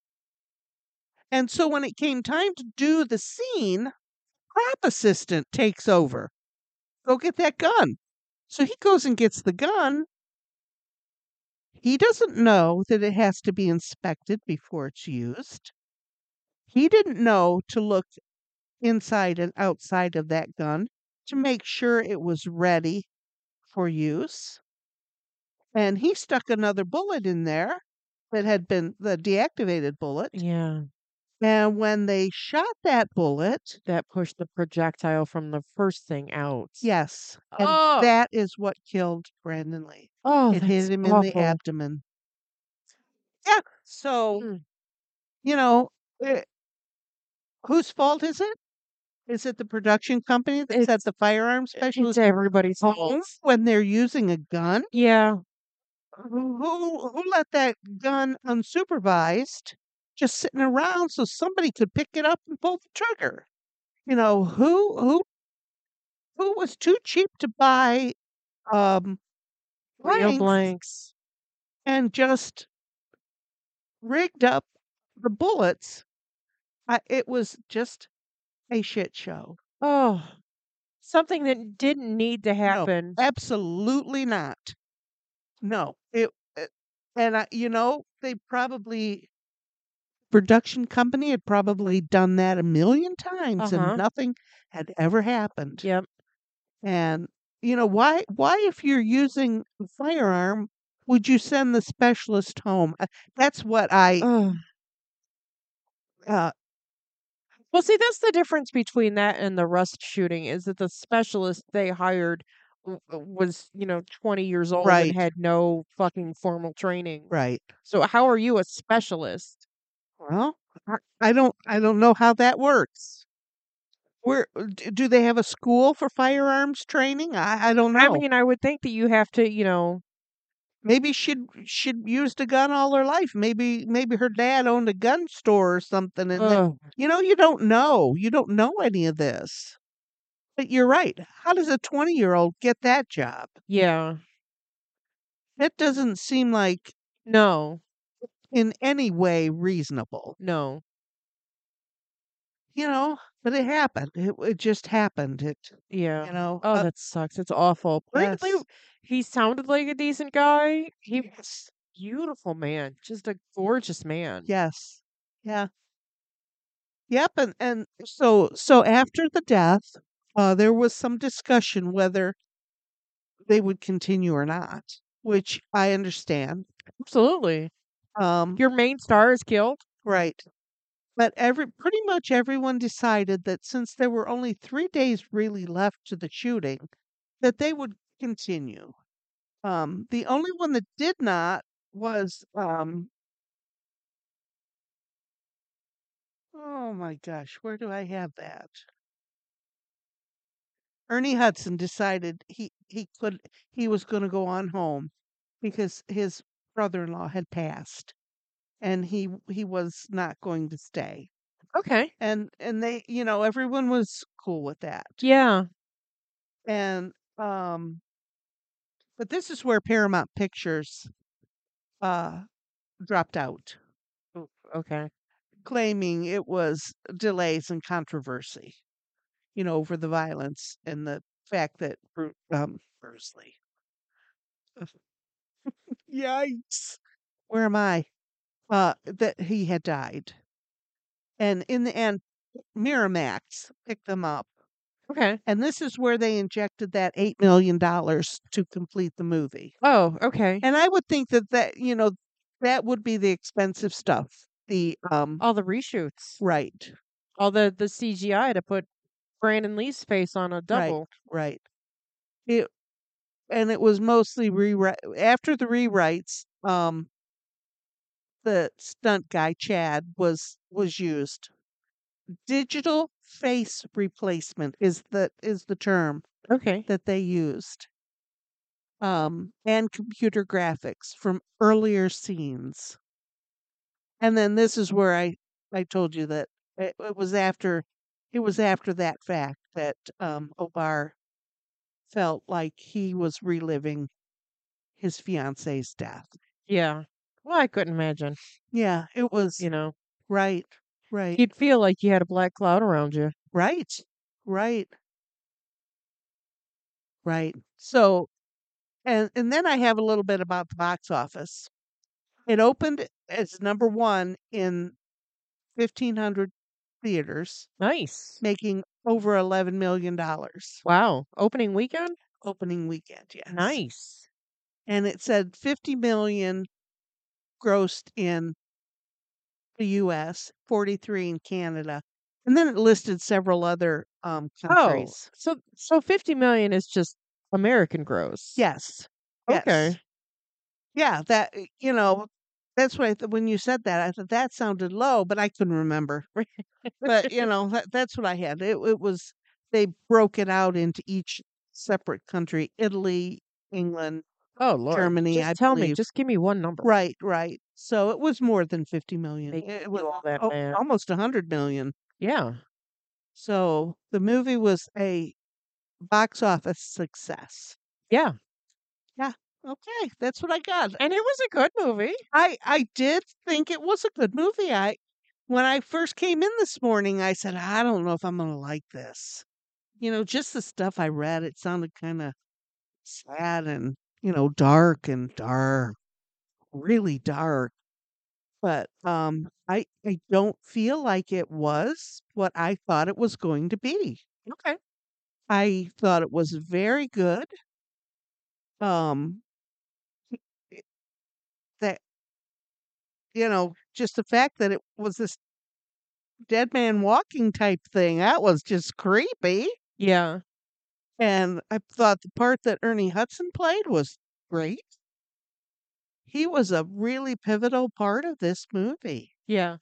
And so when it came time to do the scene, prop assistant takes over. Go get that gun. So he goes and gets the gun. He doesn't know that it has to be inspected before it's used. He didn't know to look inside and outside of that gun to make sure it was ready for use. And he stuck another bullet in there that had been the deactivated bullet. yeah. And when they shot that bullet, That pushed the projectile from the first thing out. yes, and Oh, that is what killed Brandon Lee. oh, It hit that's him in the awful. abdomen. Yeah. So, Mm. you know, eh, whose fault is it? Is it the production company that sent It's the firearm it's specialist everybody's home fault. when they're using a gun? Yeah. Who who who let that gun unsupervised just sitting around so somebody could pick it up and pull the trigger? You know, who who who was too cheap to buy um Real blanks blanks. and just rigged up the bullets? I, it was just a shit show. Oh, something that didn't need to No, happen. absolutely not. No, it, it and I, you know, they probably production company had probably done that a million times and Uh-huh. nothing had ever happened. Yep. And you know, why why if you're using a firearm would you send the specialist home? Uh, That's what I Oh. uh Well, see, that's the difference between that and the Rust shooting is that the specialist they hired w- uh, was, you know, twenty years old and right, had no fucking formal training. right. So how are you a specialist? Well, I, I don't I don't know how that works. Where d- do they have a school for firearms training? I I don't I know. mean, I would think that you have to, you know, Maybe she'd she'd used a gun all her life. Maybe maybe her dad owned a gun store or something, and then ugh, you know you don't know. You don't know any of this. But you're right. How does a twenty-year-old get that job? yeah, That doesn't seem like no, in any way reasonable. no, You know, but it happened. It it just happened. It yeah. you know, Oh, uh, that sucks. It's awful. Brandon Lee, yes. he sounded like a decent guy. He Yes. beautiful man, just a gorgeous man. Yes. Yeah. Yep, and and so so after the death, uh, there was some discussion whether they would continue or not, which I understand. Absolutely. Um, Your main star is killed. right. But every pretty much everyone decided that since there were only three days really left to the shooting, that they would continue. Um, the only one that did not was um, oh my gosh, where do I have that? Ernie Hudson decided he he could he was going to go on home because his brother-in-law had passed and he he was not going to stay. Okay. And and they, you know, everyone was cool with that. Yeah. And um but this is where Paramount Pictures uh dropped out, Oof, okay. claiming it was delays and controversy, you know, over the violence and the fact that Bru- um Bruce Lee. Yikes. Where am I? Uh, that he had died. And in the end, Miramax picked them up Okay. And this is where they injected that eight million dollars to complete the movie. Oh, okay. And I would think that that, you know, that would be the expensive stuff. The, um All the reshoots. Right. All the the C G I to put Brandon Lee's face on a Right, double. right. It and it was mostly rewrite after the rewrites, um the stunt guy, Chad, was was used. Digital face replacement is the is the term Okay. that they used. Um, and computer graphics from earlier scenes. And then this is where I I told you that it, it was after it was after that fact that um Obar felt like he was reliving his fiance's death. Yeah. Well, I couldn't imagine, Yeah, it was you know. right, right, You'd feel like you had a black cloud around you. right, right, right. So, and and then I have a little bit about the box office. It opened as number one in fifteen hundred theaters, Nice. making over eleven million dollars Wow. Opening weekend? opening weekend. Yes, Nice. and it said fifty million grossed in the U S, forty-three in Canada, and then it listed several other um Oh, countries. so so fifty million is just American gross. Yes, yes. Okay. Yeah, that uh, you know, that's what I th when you said that, I thought that sounded low, but I couldn't remember. But, you know, that that's what I had. It it was they broke it out into each separate country, Italy, England, Oh, Lord. Germany, Just I tell me. believe. Just give me one number. Right, right. So it was more than fifty million. Make me It was do all that al math. almost one hundred million. Yeah. So the movie was a box office success. Yeah. Yeah. Okay, that's what I got. And it was a good movie. I I did think it was a good movie. I when I first came in this morning, I said, "I don't know if I'm gonna like this." You know, just the stuff I read, it sounded kinda sad and, you know, dark and dark, really dark. But, um, I I don't feel like it was what I thought it was going to be. Okay. I thought it was very good. Um, i that you know, just the fact that it was this dead man walking type thing, that was just creepy. Yeah. And I thought the part that Ernie Hudson played was great. He was a really pivotal part of this movie. Yeah.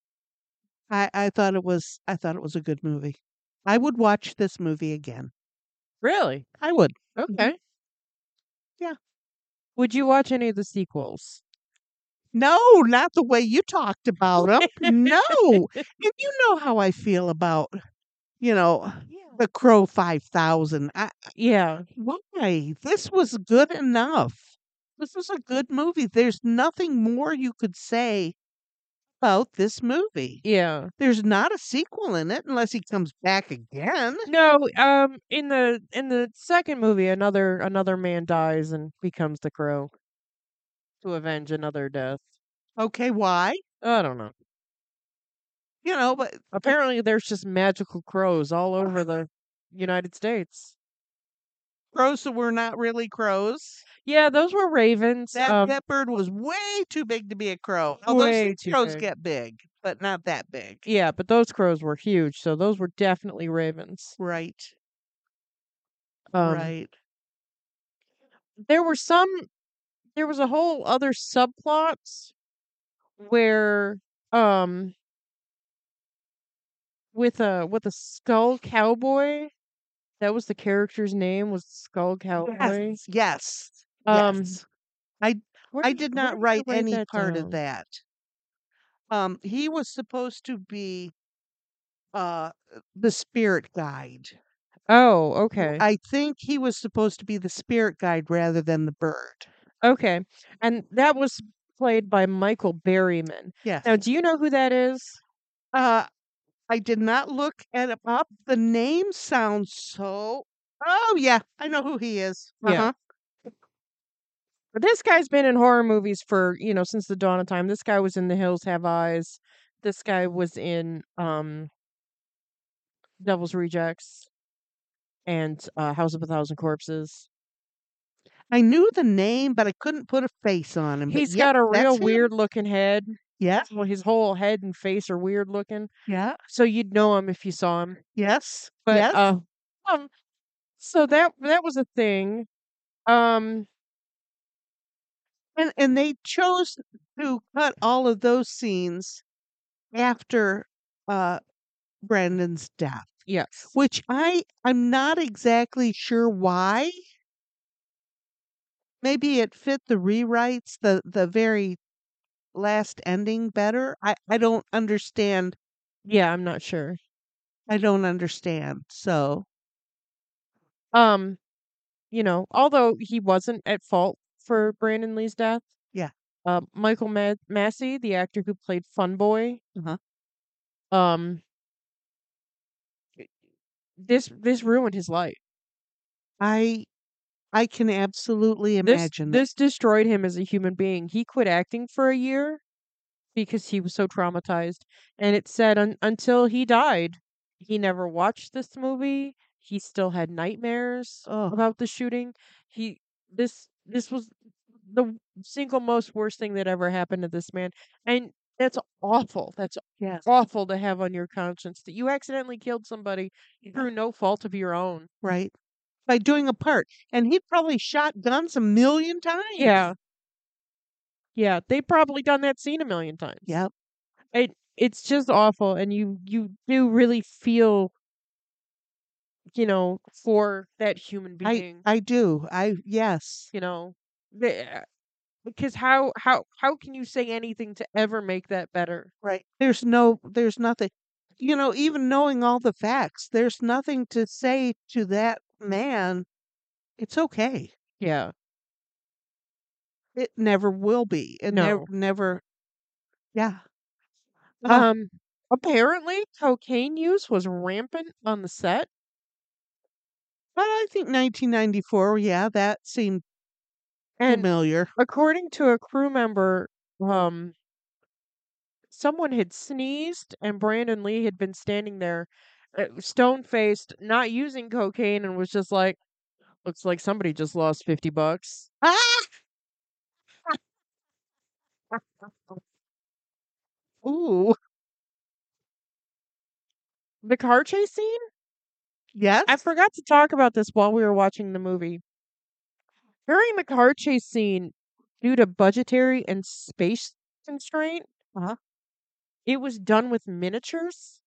I I thought it was I thought it was a good movie. I would watch this movie again. Really? I would. Mhm. Okay. Yeah. Would you watch any of the sequels? No, not the way you talked about 'em. No. And you know how I feel about, you know, Yeah. The Crow five thousand. I Yeah. why? This was good enough. This was a good movie. There's nothing more you could say about this movie. Yeah. There's not a sequel in it unless he comes back again. No, um in the in the second movie another another man dies and becomes the crow to avenge another death. Okay, why? I don't know. You know, but Apparently there's just magical crows all over the United States. crows that were not really crows. Yeah, those were ravens. That Um that bird was way too big to be a crow. Although some way too crows big. get big, but not that big. Yeah, but those crows were huge, so those were definitely ravens. Right. Um Right. there were some there was a whole other subplots where um with a with a skull cowboy. That was the character's name, was Skull Cowboy. Yes. Yes. Um, Yes. I where I did did where not did I write write any that part of down? that. Um, he was supposed to be uh the spirit guide. Oh, W- okay. I think he was supposed to be the spirit guide rather than the bird. Okay. And that was played by Michael Berryman. Yes. Now, do you know who that is? Uh I did not look at it up. The name sounds so Oh yeah, I know who he is. Yeah. Uh-huh. But this guy's been in horror movies for, you know, since the dawn of time. This guy was in The Hills Have Eyes. This guy was in um Devil's Rejects. and uh, House of a Thousand Corpses. I knew the name, but I couldn't put a face on him. But He's yep, got a that's real him. weird looking head. Yeah, Well, his whole head and face are weird looking, yeah, so you'd know him if you saw him. yes, But yes. uh, um, so that that was a thing. Um, And and they chose to cut all of those scenes after uh Brandon's death, yes, which I I'm not exactly sure why. Maybe it fit the rewrites, the the very last ending better. I I don't understand. yeah, I'm not sure. I don't understand. So, Um, you know, although he wasn't at fault for Brandon Lee's death, yeah. uh, Michael Ma- Massey, the actor who played Fun Boy, Uh-huh. um, this this ruined his life. I I can absolutely This imagine that. this destroyed him as a human being. He quit acting for a year because he was so traumatized. And it said un- until he died, he never watched this movie. He still had nightmares Oh, about the shooting. He this this was the single most worst thing that ever happened to this man. And that's awful. That's yes. awful to have on your conscience that you accidentally killed somebody through no fault of your own. Right. By doing a part. And he probably shot guns a million times. Yeah. Yeah, they probably done that scene a million times. Yep. It it's just awful, and you you do really feel, you know, for that human I being, I do. I yes. you know, the, because how how how can you say anything to ever make that better? Right. There's no there's nothing. You know, even knowing all the facts, there's nothing to say to that man. It's okay. Yeah, It never will be. It never no. never yeah. Oh, Um, apparently cocaine use was rampant on the set, well, I think nineteen ninety-four, yeah, that seemed and familiar. according to a crew member, um, someone had sneezed, and Brandon Lee had been standing there, uh, stone faced, not using cocaine, and was just like, "Looks like somebody just lost fifty bucks." Ah! Ooh. The car chase scene? I Yes. forgot to talk about this while we were watching the movie. During the car chase scene, due to budgetary and space constraint, Uh-huh. it was done with miniatures.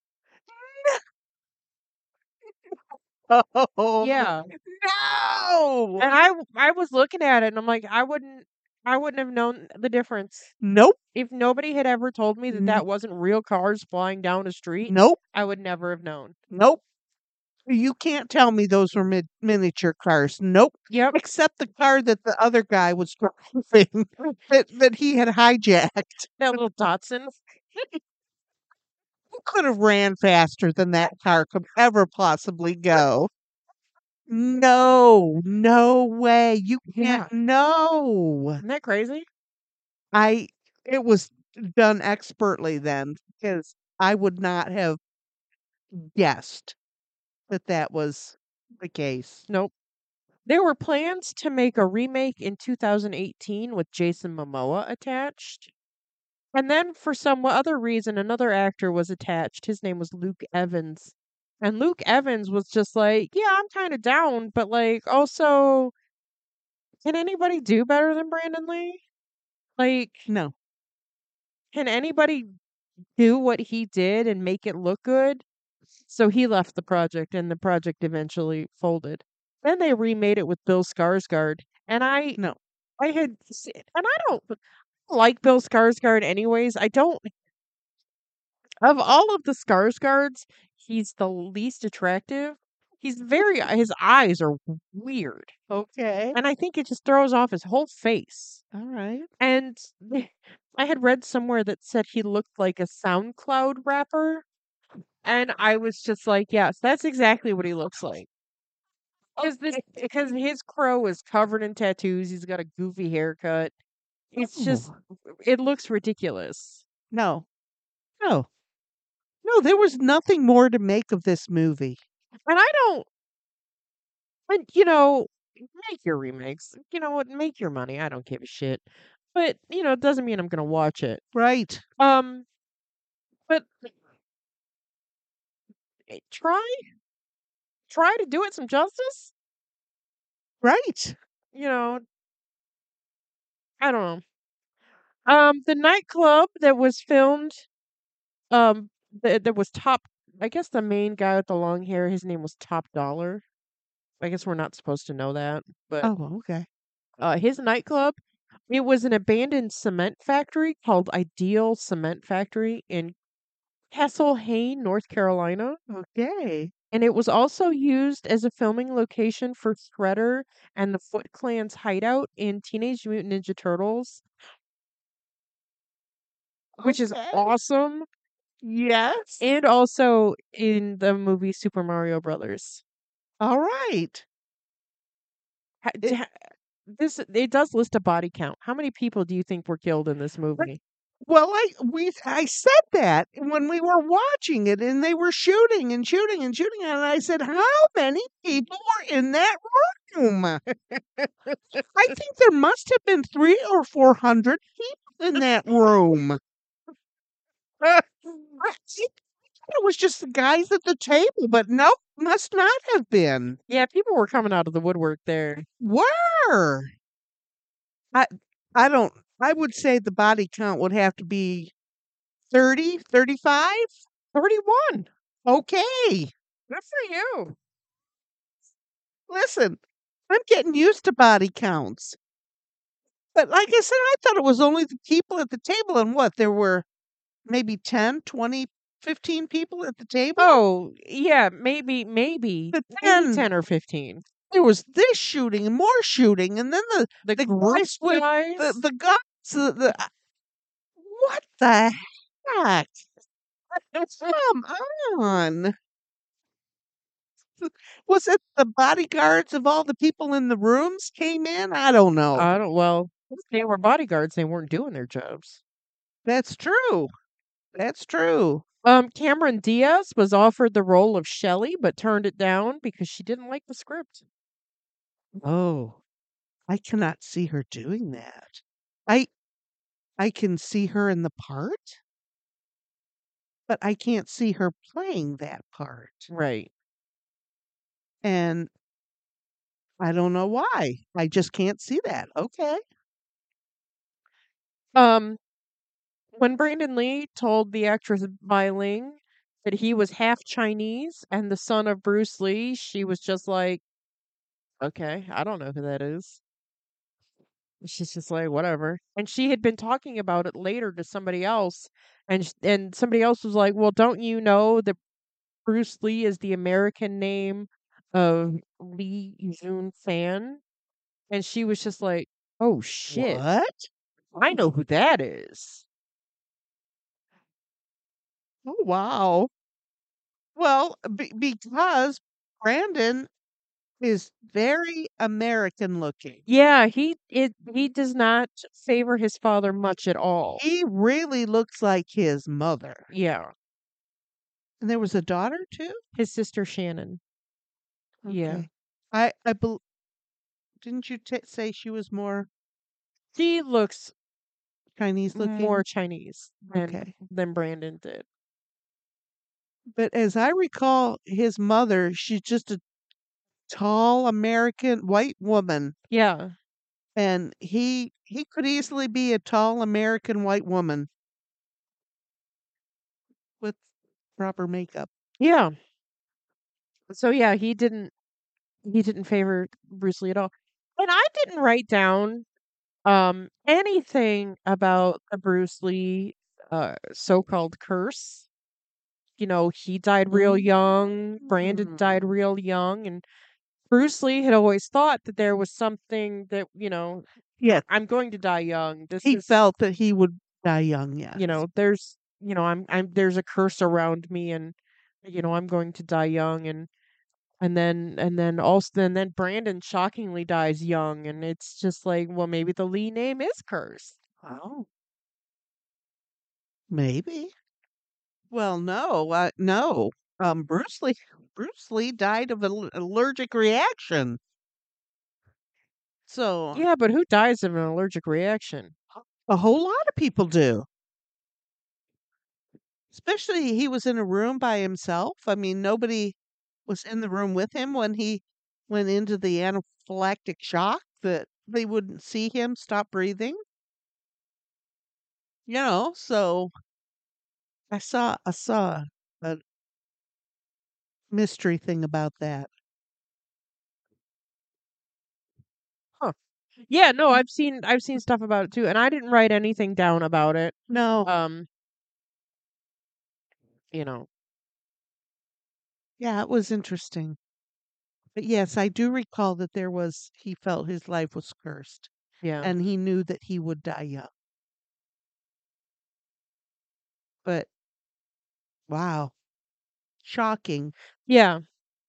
Oh, Yeah. no. And I w- I was looking at it and I'm like, I wouldn't I wouldn't have known the difference. Nope. If nobody had ever told me that N- that wasn't real cars flying down a street, nope. I would never have known. Nope. You can't tell me those were mid- miniature cars. Nope. Yep. Except the car that the other guy was driving that, that he had hijacked. That little Datsun. Who could have ran faster than that car could ever possibly go? No, no way. You can't. Yeah. No. Isn't that crazy? I, it was done expertly then because I would not have guessed that that was the case. Nope. There were plans to make a remake in two thousand eighteen with Jason Momoa attached. And then for some other reason, another actor was attached. His name was Luke Evans. And Luke Evans was just like, yeah, I'm kind of down, but like, also, can anybody do better than Brandon Lee? Like, No. can anybody do what he did and make it look good? So he left the project and the project eventually folded. Then they remade it with Bill Skarsgård. And I No. I had se- and I don't like Bill Skarsgård anyways. I don't of all of the Skarsgårds, he's the least attractive. He's very his eyes are weird. Okay. And I think it just throws off his whole face. All right. And I had read somewhere that said he looked like a SoundCloud rapper. And I was just like, yes, that's exactly what he looks like. Because this because his crow is covered in tattoos. He's got a goofy haircut. It's just Oh, it looks ridiculous. no. No. No, there was nothing more to make of this movie. And I don't And, you know, make your remakes. You know what? Make your money. I don't give a shit. But, you know, it doesn't mean I'm gonna watch it. Right. Um, but eh, try try to do it some justice. Right. You know, I don't know. Um, the nightclub that was filmed, um, that that was Top. I guess the main guy with the long hair, his name was Top Dollar. I guess we're not supposed to know that, but Oh, okay. uh, his nightclub, it was an abandoned cement factory called Ideal Cement Factory in Castle Hayne, North Carolina. Okay. And it was also used as a filming location for Shredder and the Foot Clan's hideout in Teenage Mutant Ninja Turtles, which is Okay. awesome, Yes. and also in the movie Super Mario Brothers. All right. Ha- d- It, ha- This it does list a body count. How many people do you think were killed in this but- movie? well, I we I said that when we were watching it, and they were shooting and shooting and shooting, and I said, "How many people were in that room?" I think there must have been three or four hundred people in that room. I think it was just the guys at the table, but no, must not have been. Yeah, people were coming out of the woodwork there. Were I? I don't. I would say the body count would have to be thirty, thirty-five. thirty-one. Okay. Good for you. Listen, I'm getting used to body counts. But like I said, I thought it was only the people at the table, and what, there were maybe ten, twenty, fifteen people at the table? Oh, yeah, maybe, maybe, But maybe then ten or fifteen. there was this shooting and more shooting, and then the The the group guys with the guys. the guns, the, the what the heck? Come on. Was it the bodyguards of all the people in the rooms came in? I don't know. I don't, well, they were bodyguards. They weren't doing their jobs. That's true. That's true. Um, Cameron Diaz was offered the role of Shelley, but turned it down because she didn't like the script. Oh, I cannot see her doing that. I I can see her in the part, but I can't see her playing that part. Right. And I don't know why. I just can't see that. Okay. Um, when Brandon Lee told the actress Bai Ling that he was half Chinese and the son of Bruce Lee, she was just like, okay, I don't know who that is. She's just like, whatever. And she had been talking about it later to somebody else, and sh- and somebody else was like, well, don't you know that Bruce Lee is the American name of Lee Jun Fan? And she was just like, oh shit, What? I know who that is. Oh, wow. Well, be because Brandon is very American looking. Yeah, he it he does not favor his father much at all. He really looks like his mother. Yeah, And there was a daughter too? his sister Shannon. Yeah, Okay. I I bel didn't you ta say she was more she looks Chinese more looking? Chinese than Okay. than Brandon did. But as I recall his mother, she's just a tall American white woman, Yeah, and he he could easily be a tall American white woman with proper makeup. yeah. So yeah, he didn't he didn't favor Bruce Lee at all. And I didn't write down um anything about the Bruce Lee uh so-called curse. You know, he died real young, Brandon died Mm. real young, and Bruce Lee had always thought that there was something that, you know, Yes, I'm going to die young. This he is, felt that he would die young, you yes. know, there's, you know, I'm I'm there's a curse around me, and you know, I'm going to die young, and and then and then also and then Brandon shockingly dies young, and it's just like, well, maybe the Lee name is cursed. Oh, maybe. Well, no, uh, no. Um, Bruce Lee Bruce Lee died of an allergic reaction. So Yeah, but who dies of an allergic reaction? a whole lot of people do. Especially he was in a room by himself. I mean, nobody was in the room with him when he went into the anaphylactic shock that they wouldn't see him stop breathing. You know, so I saw I saw a mystery thing about that. Huh. Yeah, no, Mm. I've seen I've seen stuff about it too, and I didn't write anything down about it. No, Um, you know, yeah, it was interesting. But yes, I do recall that there was he felt his life was cursed yeah. and he knew that he would die young. But wow, shocking. Yeah.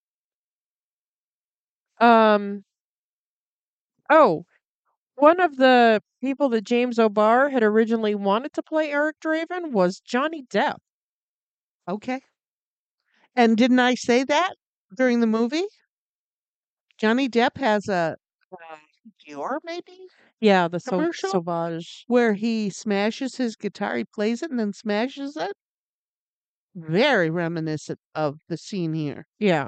Um, oh, one of the people that James O'Barr had originally wanted to play Eric Draven was Johnny Depp. Okay. And didn't I say that during the movie? Johnny Depp has a uh, Dior maybe Yeah, the so commercial Sauvage. where he smashes his guitar, he plays it and then smashes it. Very reminiscent of the scene here. Yeah.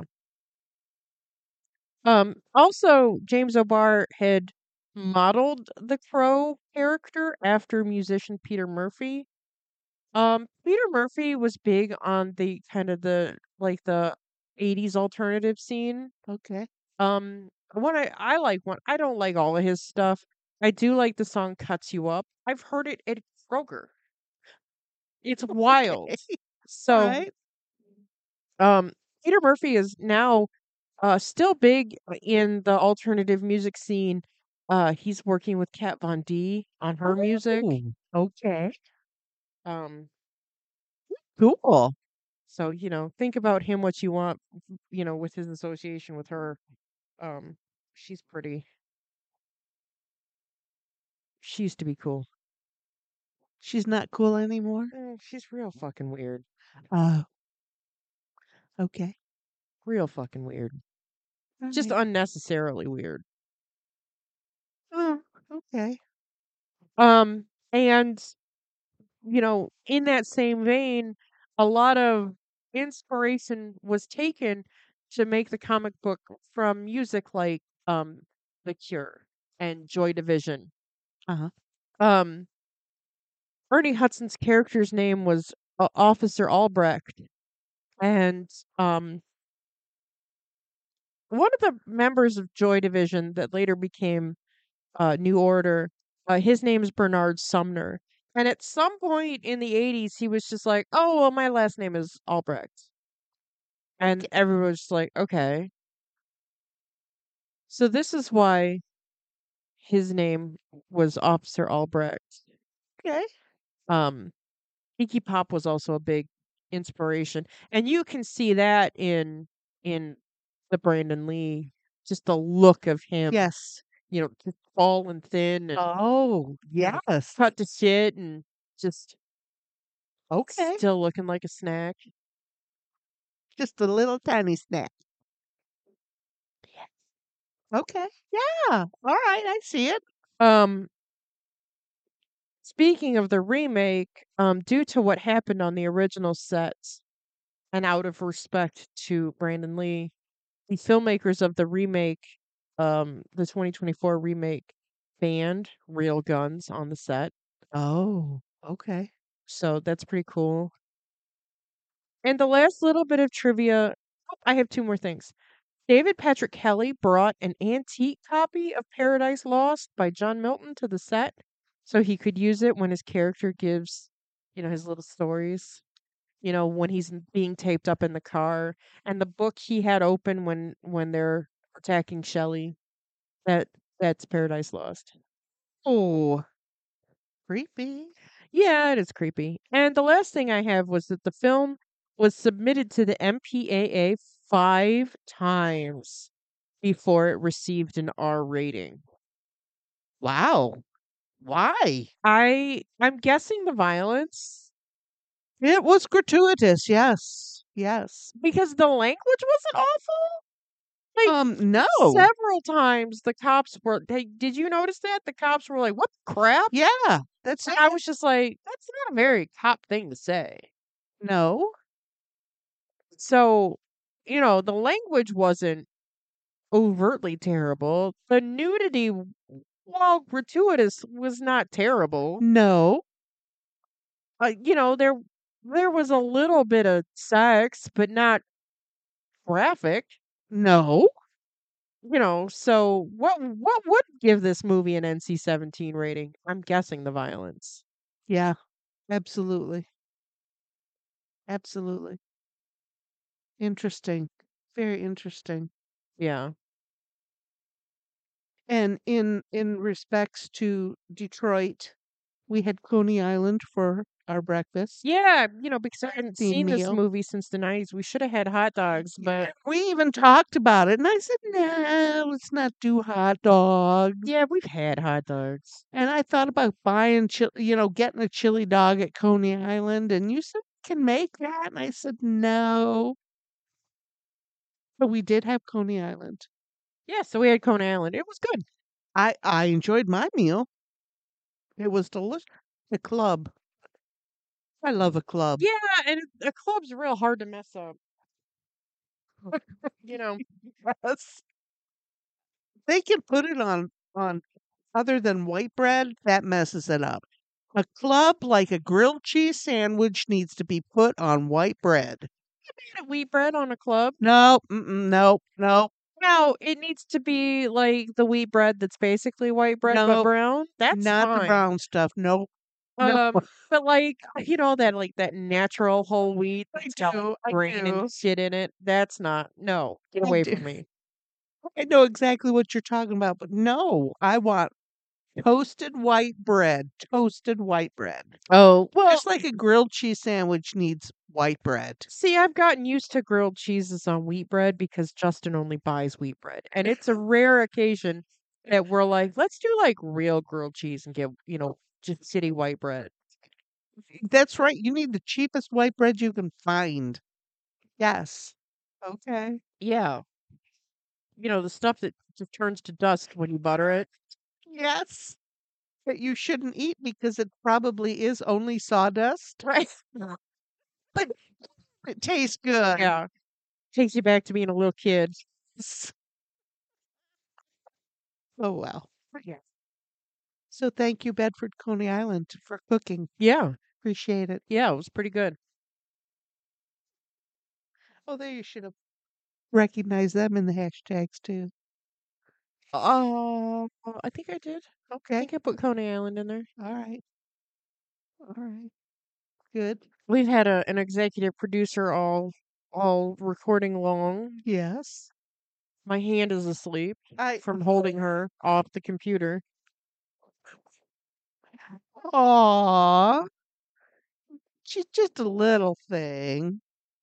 Um, also, James O'Barr had modeled the Crow character after musician Peter Murphy. Um, Peter Murphy was big on the kind of the like the eighties alternative scene. Okay. Um, one I I like one. I don't like all of his stuff. I do like the song "Cuts You Up." I've heard it at Kroger. It's wild. Okay. All So, right. um, Peter Murphy is now uh still big in the alternative music scene. Uh, he's working with Kat Von D on her music. Oh, okay. Um, Cool. so you know, think about him what you want, you know, with his association with her. Um, she's pretty. She used to be cool. She's not cool anymore. Mm, she's real fucking weird. Uh, okay. Real fucking weird. All Just right. unnecessarily weird. Oh, okay. Um, and you know, in that same vein, a lot of inspiration was taken to make the comic book from music like um The Cure and Joy Division. Uh-huh. Um, Ernie Hudson's character's name was uh, Officer Albrecht, and um, one of the members of Joy Division that later became uh, New Order, uh, his name is Bernard Sumner. And at some point in the eighties, he was just like, "Oh, well, my last name is Albrecht," and Okay. everyone was just like, "Okay." So this is why his name was Officer Albrecht. Okay. Um, Iggy Pop was also a big inspiration, and you can see that in in the Brandon Lee, just the look of him, Yes. you know, just tall and thin, and Oh, you know, yes. cut to shit, and just Okay. still looking like a snack. Just a little tiny snack. Okay. Yeah. All right. I see it. Um, Speaking of the remake, um, due to what happened on the original sets, and out of respect to Brandon Lee, the filmmakers of the remake, um, the twenty twenty-four remake, banned real guns on the set. Oh, okay. So that's pretty cool. And the last little bit of trivia, oh, I have two more things. David Patrick Kelly brought an antique copy of Paradise Lost by John Milton to the set so he could use it when his character gives, you know, his little stories, you know, when he's n- being taped up in the car, and the book he had open when when they're attacking Shelley. That that's Paradise Lost. Oh, creepy. Yeah, it is creepy. And the last thing I have was that the film was submitted to the M P A A five times before it received an R rating. Wow. Why? I I'm guessing the violence. It was gratuitous, yes. Yes. because the language wasn't awful. Like, Um, no. several times the cops were they did you notice that? The cops were like, "What the crap?" Yeah, that's And it. I was just like, "That's not a very cop thing to say." No. So, you know, the language wasn't overtly terrible. The nudity, w while gratuitous, was not terrible. No. Uh, you know, there there was a little bit of sex, but not graphic. No. You know, so what what would give this movie an N C seventeen rating? I'm guessing the violence. Yeah, absolutely. Absolutely. Interesting. Very interesting. Yeah. And in in respects to Detroit, we had Coney Island for our breakfast Yeah, you know, because I hadn't theme seen this meal. movie since the nineties. We should have had hot dogs, but We even talked about it, and I said, "No, let's not do hot dogs." yeah, we've had hot dogs. And I thought about buying, chil- you know, getting a chili dog at Coney Island, and you said, "Can make that," and I said, "No." But we did have Coney Island. Yeah, so we had Coney Island. It was good. I I enjoyed my meal. It was delicious. The club. I love a club. Yeah, and it- a club's real hard to mess up. You know, Yes. They can put it on on other than white bread, that messes it up. A club like a grilled cheese sandwich needs to be put on white bread. had wheat bread on a club. No, mm-mm, no, no, Now, it needs to be like the wheat bread that's basically white bread but no, brown. That's not the fine. brown stuff. No, no. Um, but like, you know, that like that natural whole wheat I that's got like do, I grain and do, shit in it. That's not no. Get I away do. from me. I know exactly what you're talking about, but no, I want toasted white bread. Toasted white bread. Oh, well, Just like a grilled cheese sandwich needs white bread. see, I've gotten used to grilled cheeses on wheat bread because Justin only buys wheat bread. And it's a rare occasion that we're like, let's do like real grilled cheese and get, you know, just city white bread. That's right. You need the cheapest white bread you can find. Yes. Okay. Yeah. You know, the stuff that just turns to dust when you butter it. Yes. That you shouldn't eat because it probably is only sawdust, Right. but it tastes good. Yeah. Takes you back to being a little kid. S- Oh, well. Yeah. So thank you, Bedford Coney Island, for cooking. Yeah. Appreciate it. Yeah, it was pretty good. Oh, there you should have recognized them in the hashtags too. Uh, I think I did. I Okay. think I put Coney Island in there. All right. All right. Good. We've had a an executive producer all all recording long. Yes. My hand is asleep I from holding her off the computer. Aw. She's just a little thing.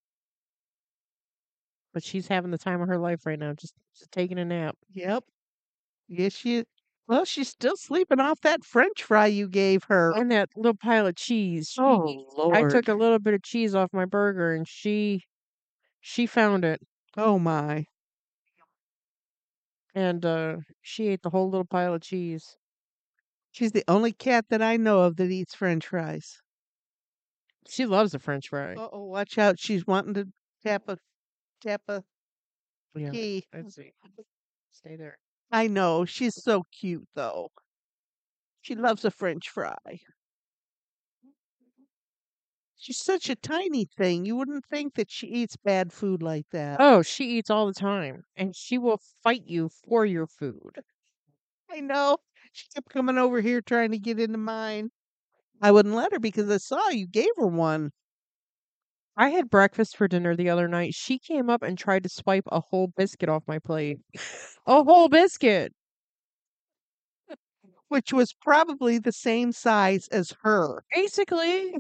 But she's having the time of her life right now, just, just taking a nap. Yep. Yes, she well, she's still sleeping off that French fry you gave her. And that little pile of cheese. She, Oh, I Lord. took a little bit of cheese off my burger, and she she found it, Oh, my. and uh, she ate the whole little pile of cheese. She's the only cat that I know of that eats French fries. She loves a French fry. Uh-oh, watch out. She's wanting to tap a tap a Yeah, key. let's see. Stay there. I know. She's so cute, though. She loves a French fry. She's such a tiny thing. You wouldn't think that she eats bad food like that. Oh, she eats all the time, and she will fight you for your food. I know. She kept coming over here trying to get into mine. I wouldn't let her because I saw you gave her one, I had breakfast for dinner the other night. She came up and tried to swipe a whole biscuit off my plate. A whole biscuit. which was probably the same size as her. Basically.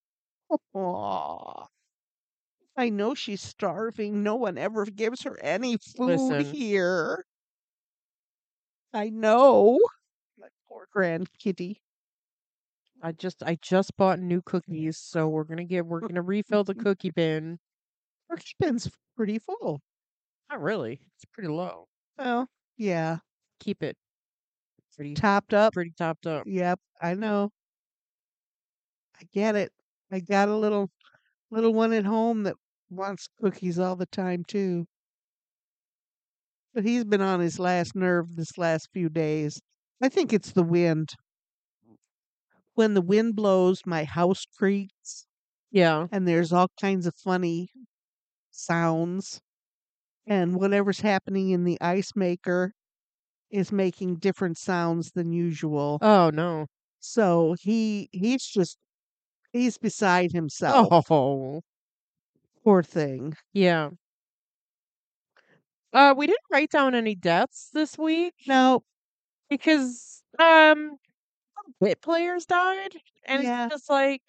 Aw. I know she's starving. No one ever gives her any food Listen, here. I know. My poor grand kitty. I just I just bought new cookies, so we're gonna get we're gonna refill the cookie bin. Turkey bin's pretty full. Not really. It's pretty low. Well, yeah. Keep it pretty Topped up. pretty topped up. Yep, I know. I get it. I got a little little one at home that wants cookies all the time too. But he's been on his last nerve this last few days. I think it's the wind. When the wind blows, my house creaks Yeah. and there's all kinds of funny sounds. And whatever's happening in the ice maker is making different sounds than usual. Oh no. So he he's just he's beside himself. Oh. Poor thing. Yeah. Uh, we didn't write down any deaths this week No, because um bit players died, and it's yeah, just like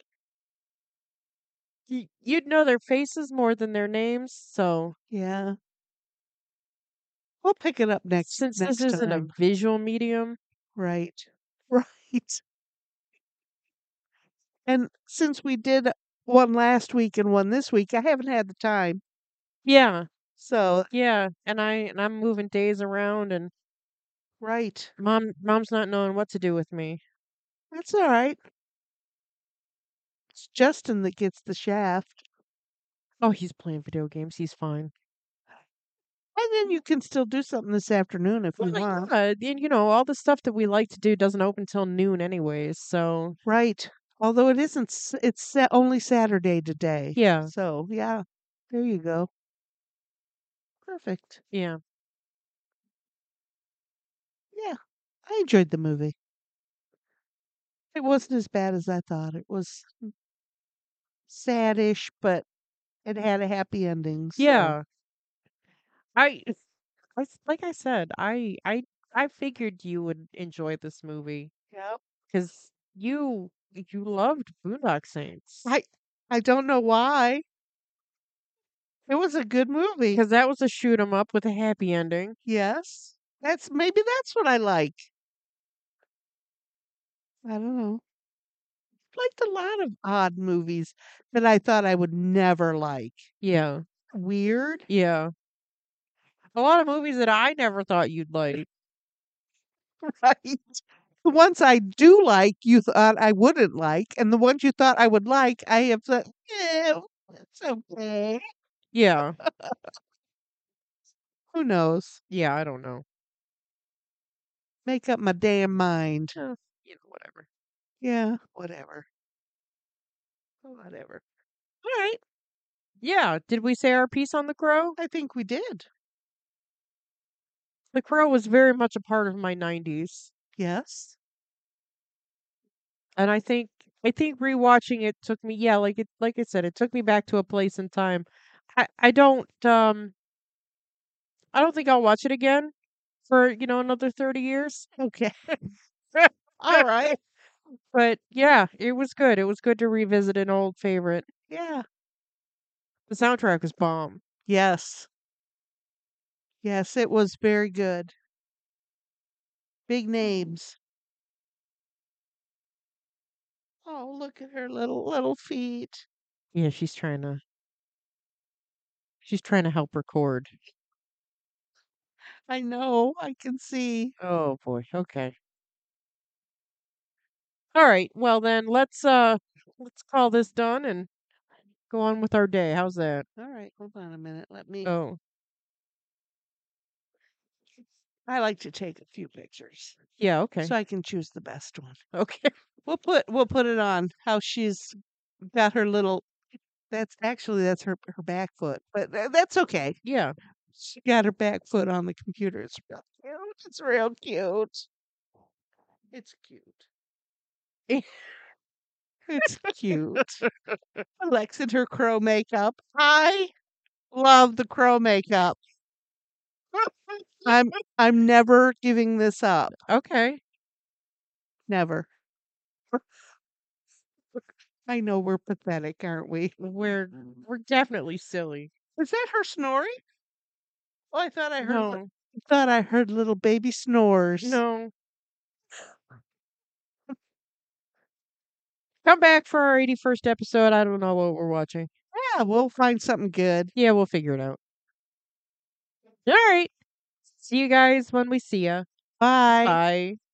y- you'd know their faces more than their names. So yeah. We'll pick it up next since this next isn't a time. visual medium, Right. Right. And since we did one last week and one this week, I haven't had the time. yeah, So, yeah, and I and I'm moving days around, and right. mom mom's not knowing what to do with me. That's all right. It's Justin that gets the shaft. Oh, he's playing video games. He's fine. And then you can still do something this afternoon if you Well, want. yeah, and you know, all the stuff that we like to do doesn't open till noon anyways. So Right. Although it isn't, s- it's sa- only Saturday today. yeah, So, yeah, there you go. Perfect. yeah, Yeah, I enjoyed the movie. It wasn't as bad as I thought. It was saddish, but it had a happy ending. So, yeah. I, I s- like I said, I I I figured you would enjoy this movie yep. because you you loved Boondock Saints I I don't know why. It was a good movie. because that was a shoot 'em up with a happy ending. Yes. That's maybe that's what I like. I don't know. Liked a lot of odd movies that I thought I would never like. Yeah, Weird, yeah. A lot of movies that I never thought you'd like. right? The ones I do like, you thought I wouldn't like, and the ones you thought I would like, I have thought, yeah, it's okay. Yeah, Who knows? yeah. I don't know. Make up my damn mind. Eh, you know, whatever. Yeah, whatever. Whatever. All right. Yeah. Did we say our piece on The Crow? I think we did. The Crow was very much a part of my nineties. Yes. And I think I think rewatching it took me, yeah, like it like I said, it took me back to a place in time. I I don't um I don't think I'll watch it again for, you know, another thirty years. Okay. All right. But yeah, it was good. It was good to revisit an old favorite. Yeah. The soundtrack was bomb. Yes. Yes, it was very good. Big names. Oh, look at her little little feet. Yeah, she's trying to she's trying to help record. I know. I can see. Oh boy. Okay. All right. Well then, let's uh let's call this done and go on with our day. How's that? All right, hold on a minute. Let me. Oh, I like to take a few pictures yeah, okay. so I can choose the best one. Okay. We'll put we'll put it on how she's got her little. That's actually that's her her back foot, but tha- that's okay. Yeah. She got her back foot on the computer. It's real cute. It's real cute. It's cute. It's cute. Alex and her crow makeup. I love the crow makeup. I'm I'm never giving this up. Okay. Never. I know we're pathetic, aren't we? We're we're definitely silly. Is that her snoring? Oh, I thought I heard. li- No. I thought I heard little baby snores. No. Come back for our eighty-first episode. I don't know what we're watching. Yeah, we'll find something good. Yeah, we'll figure it out. All right. See you guys when we see ya. Bye. Bye.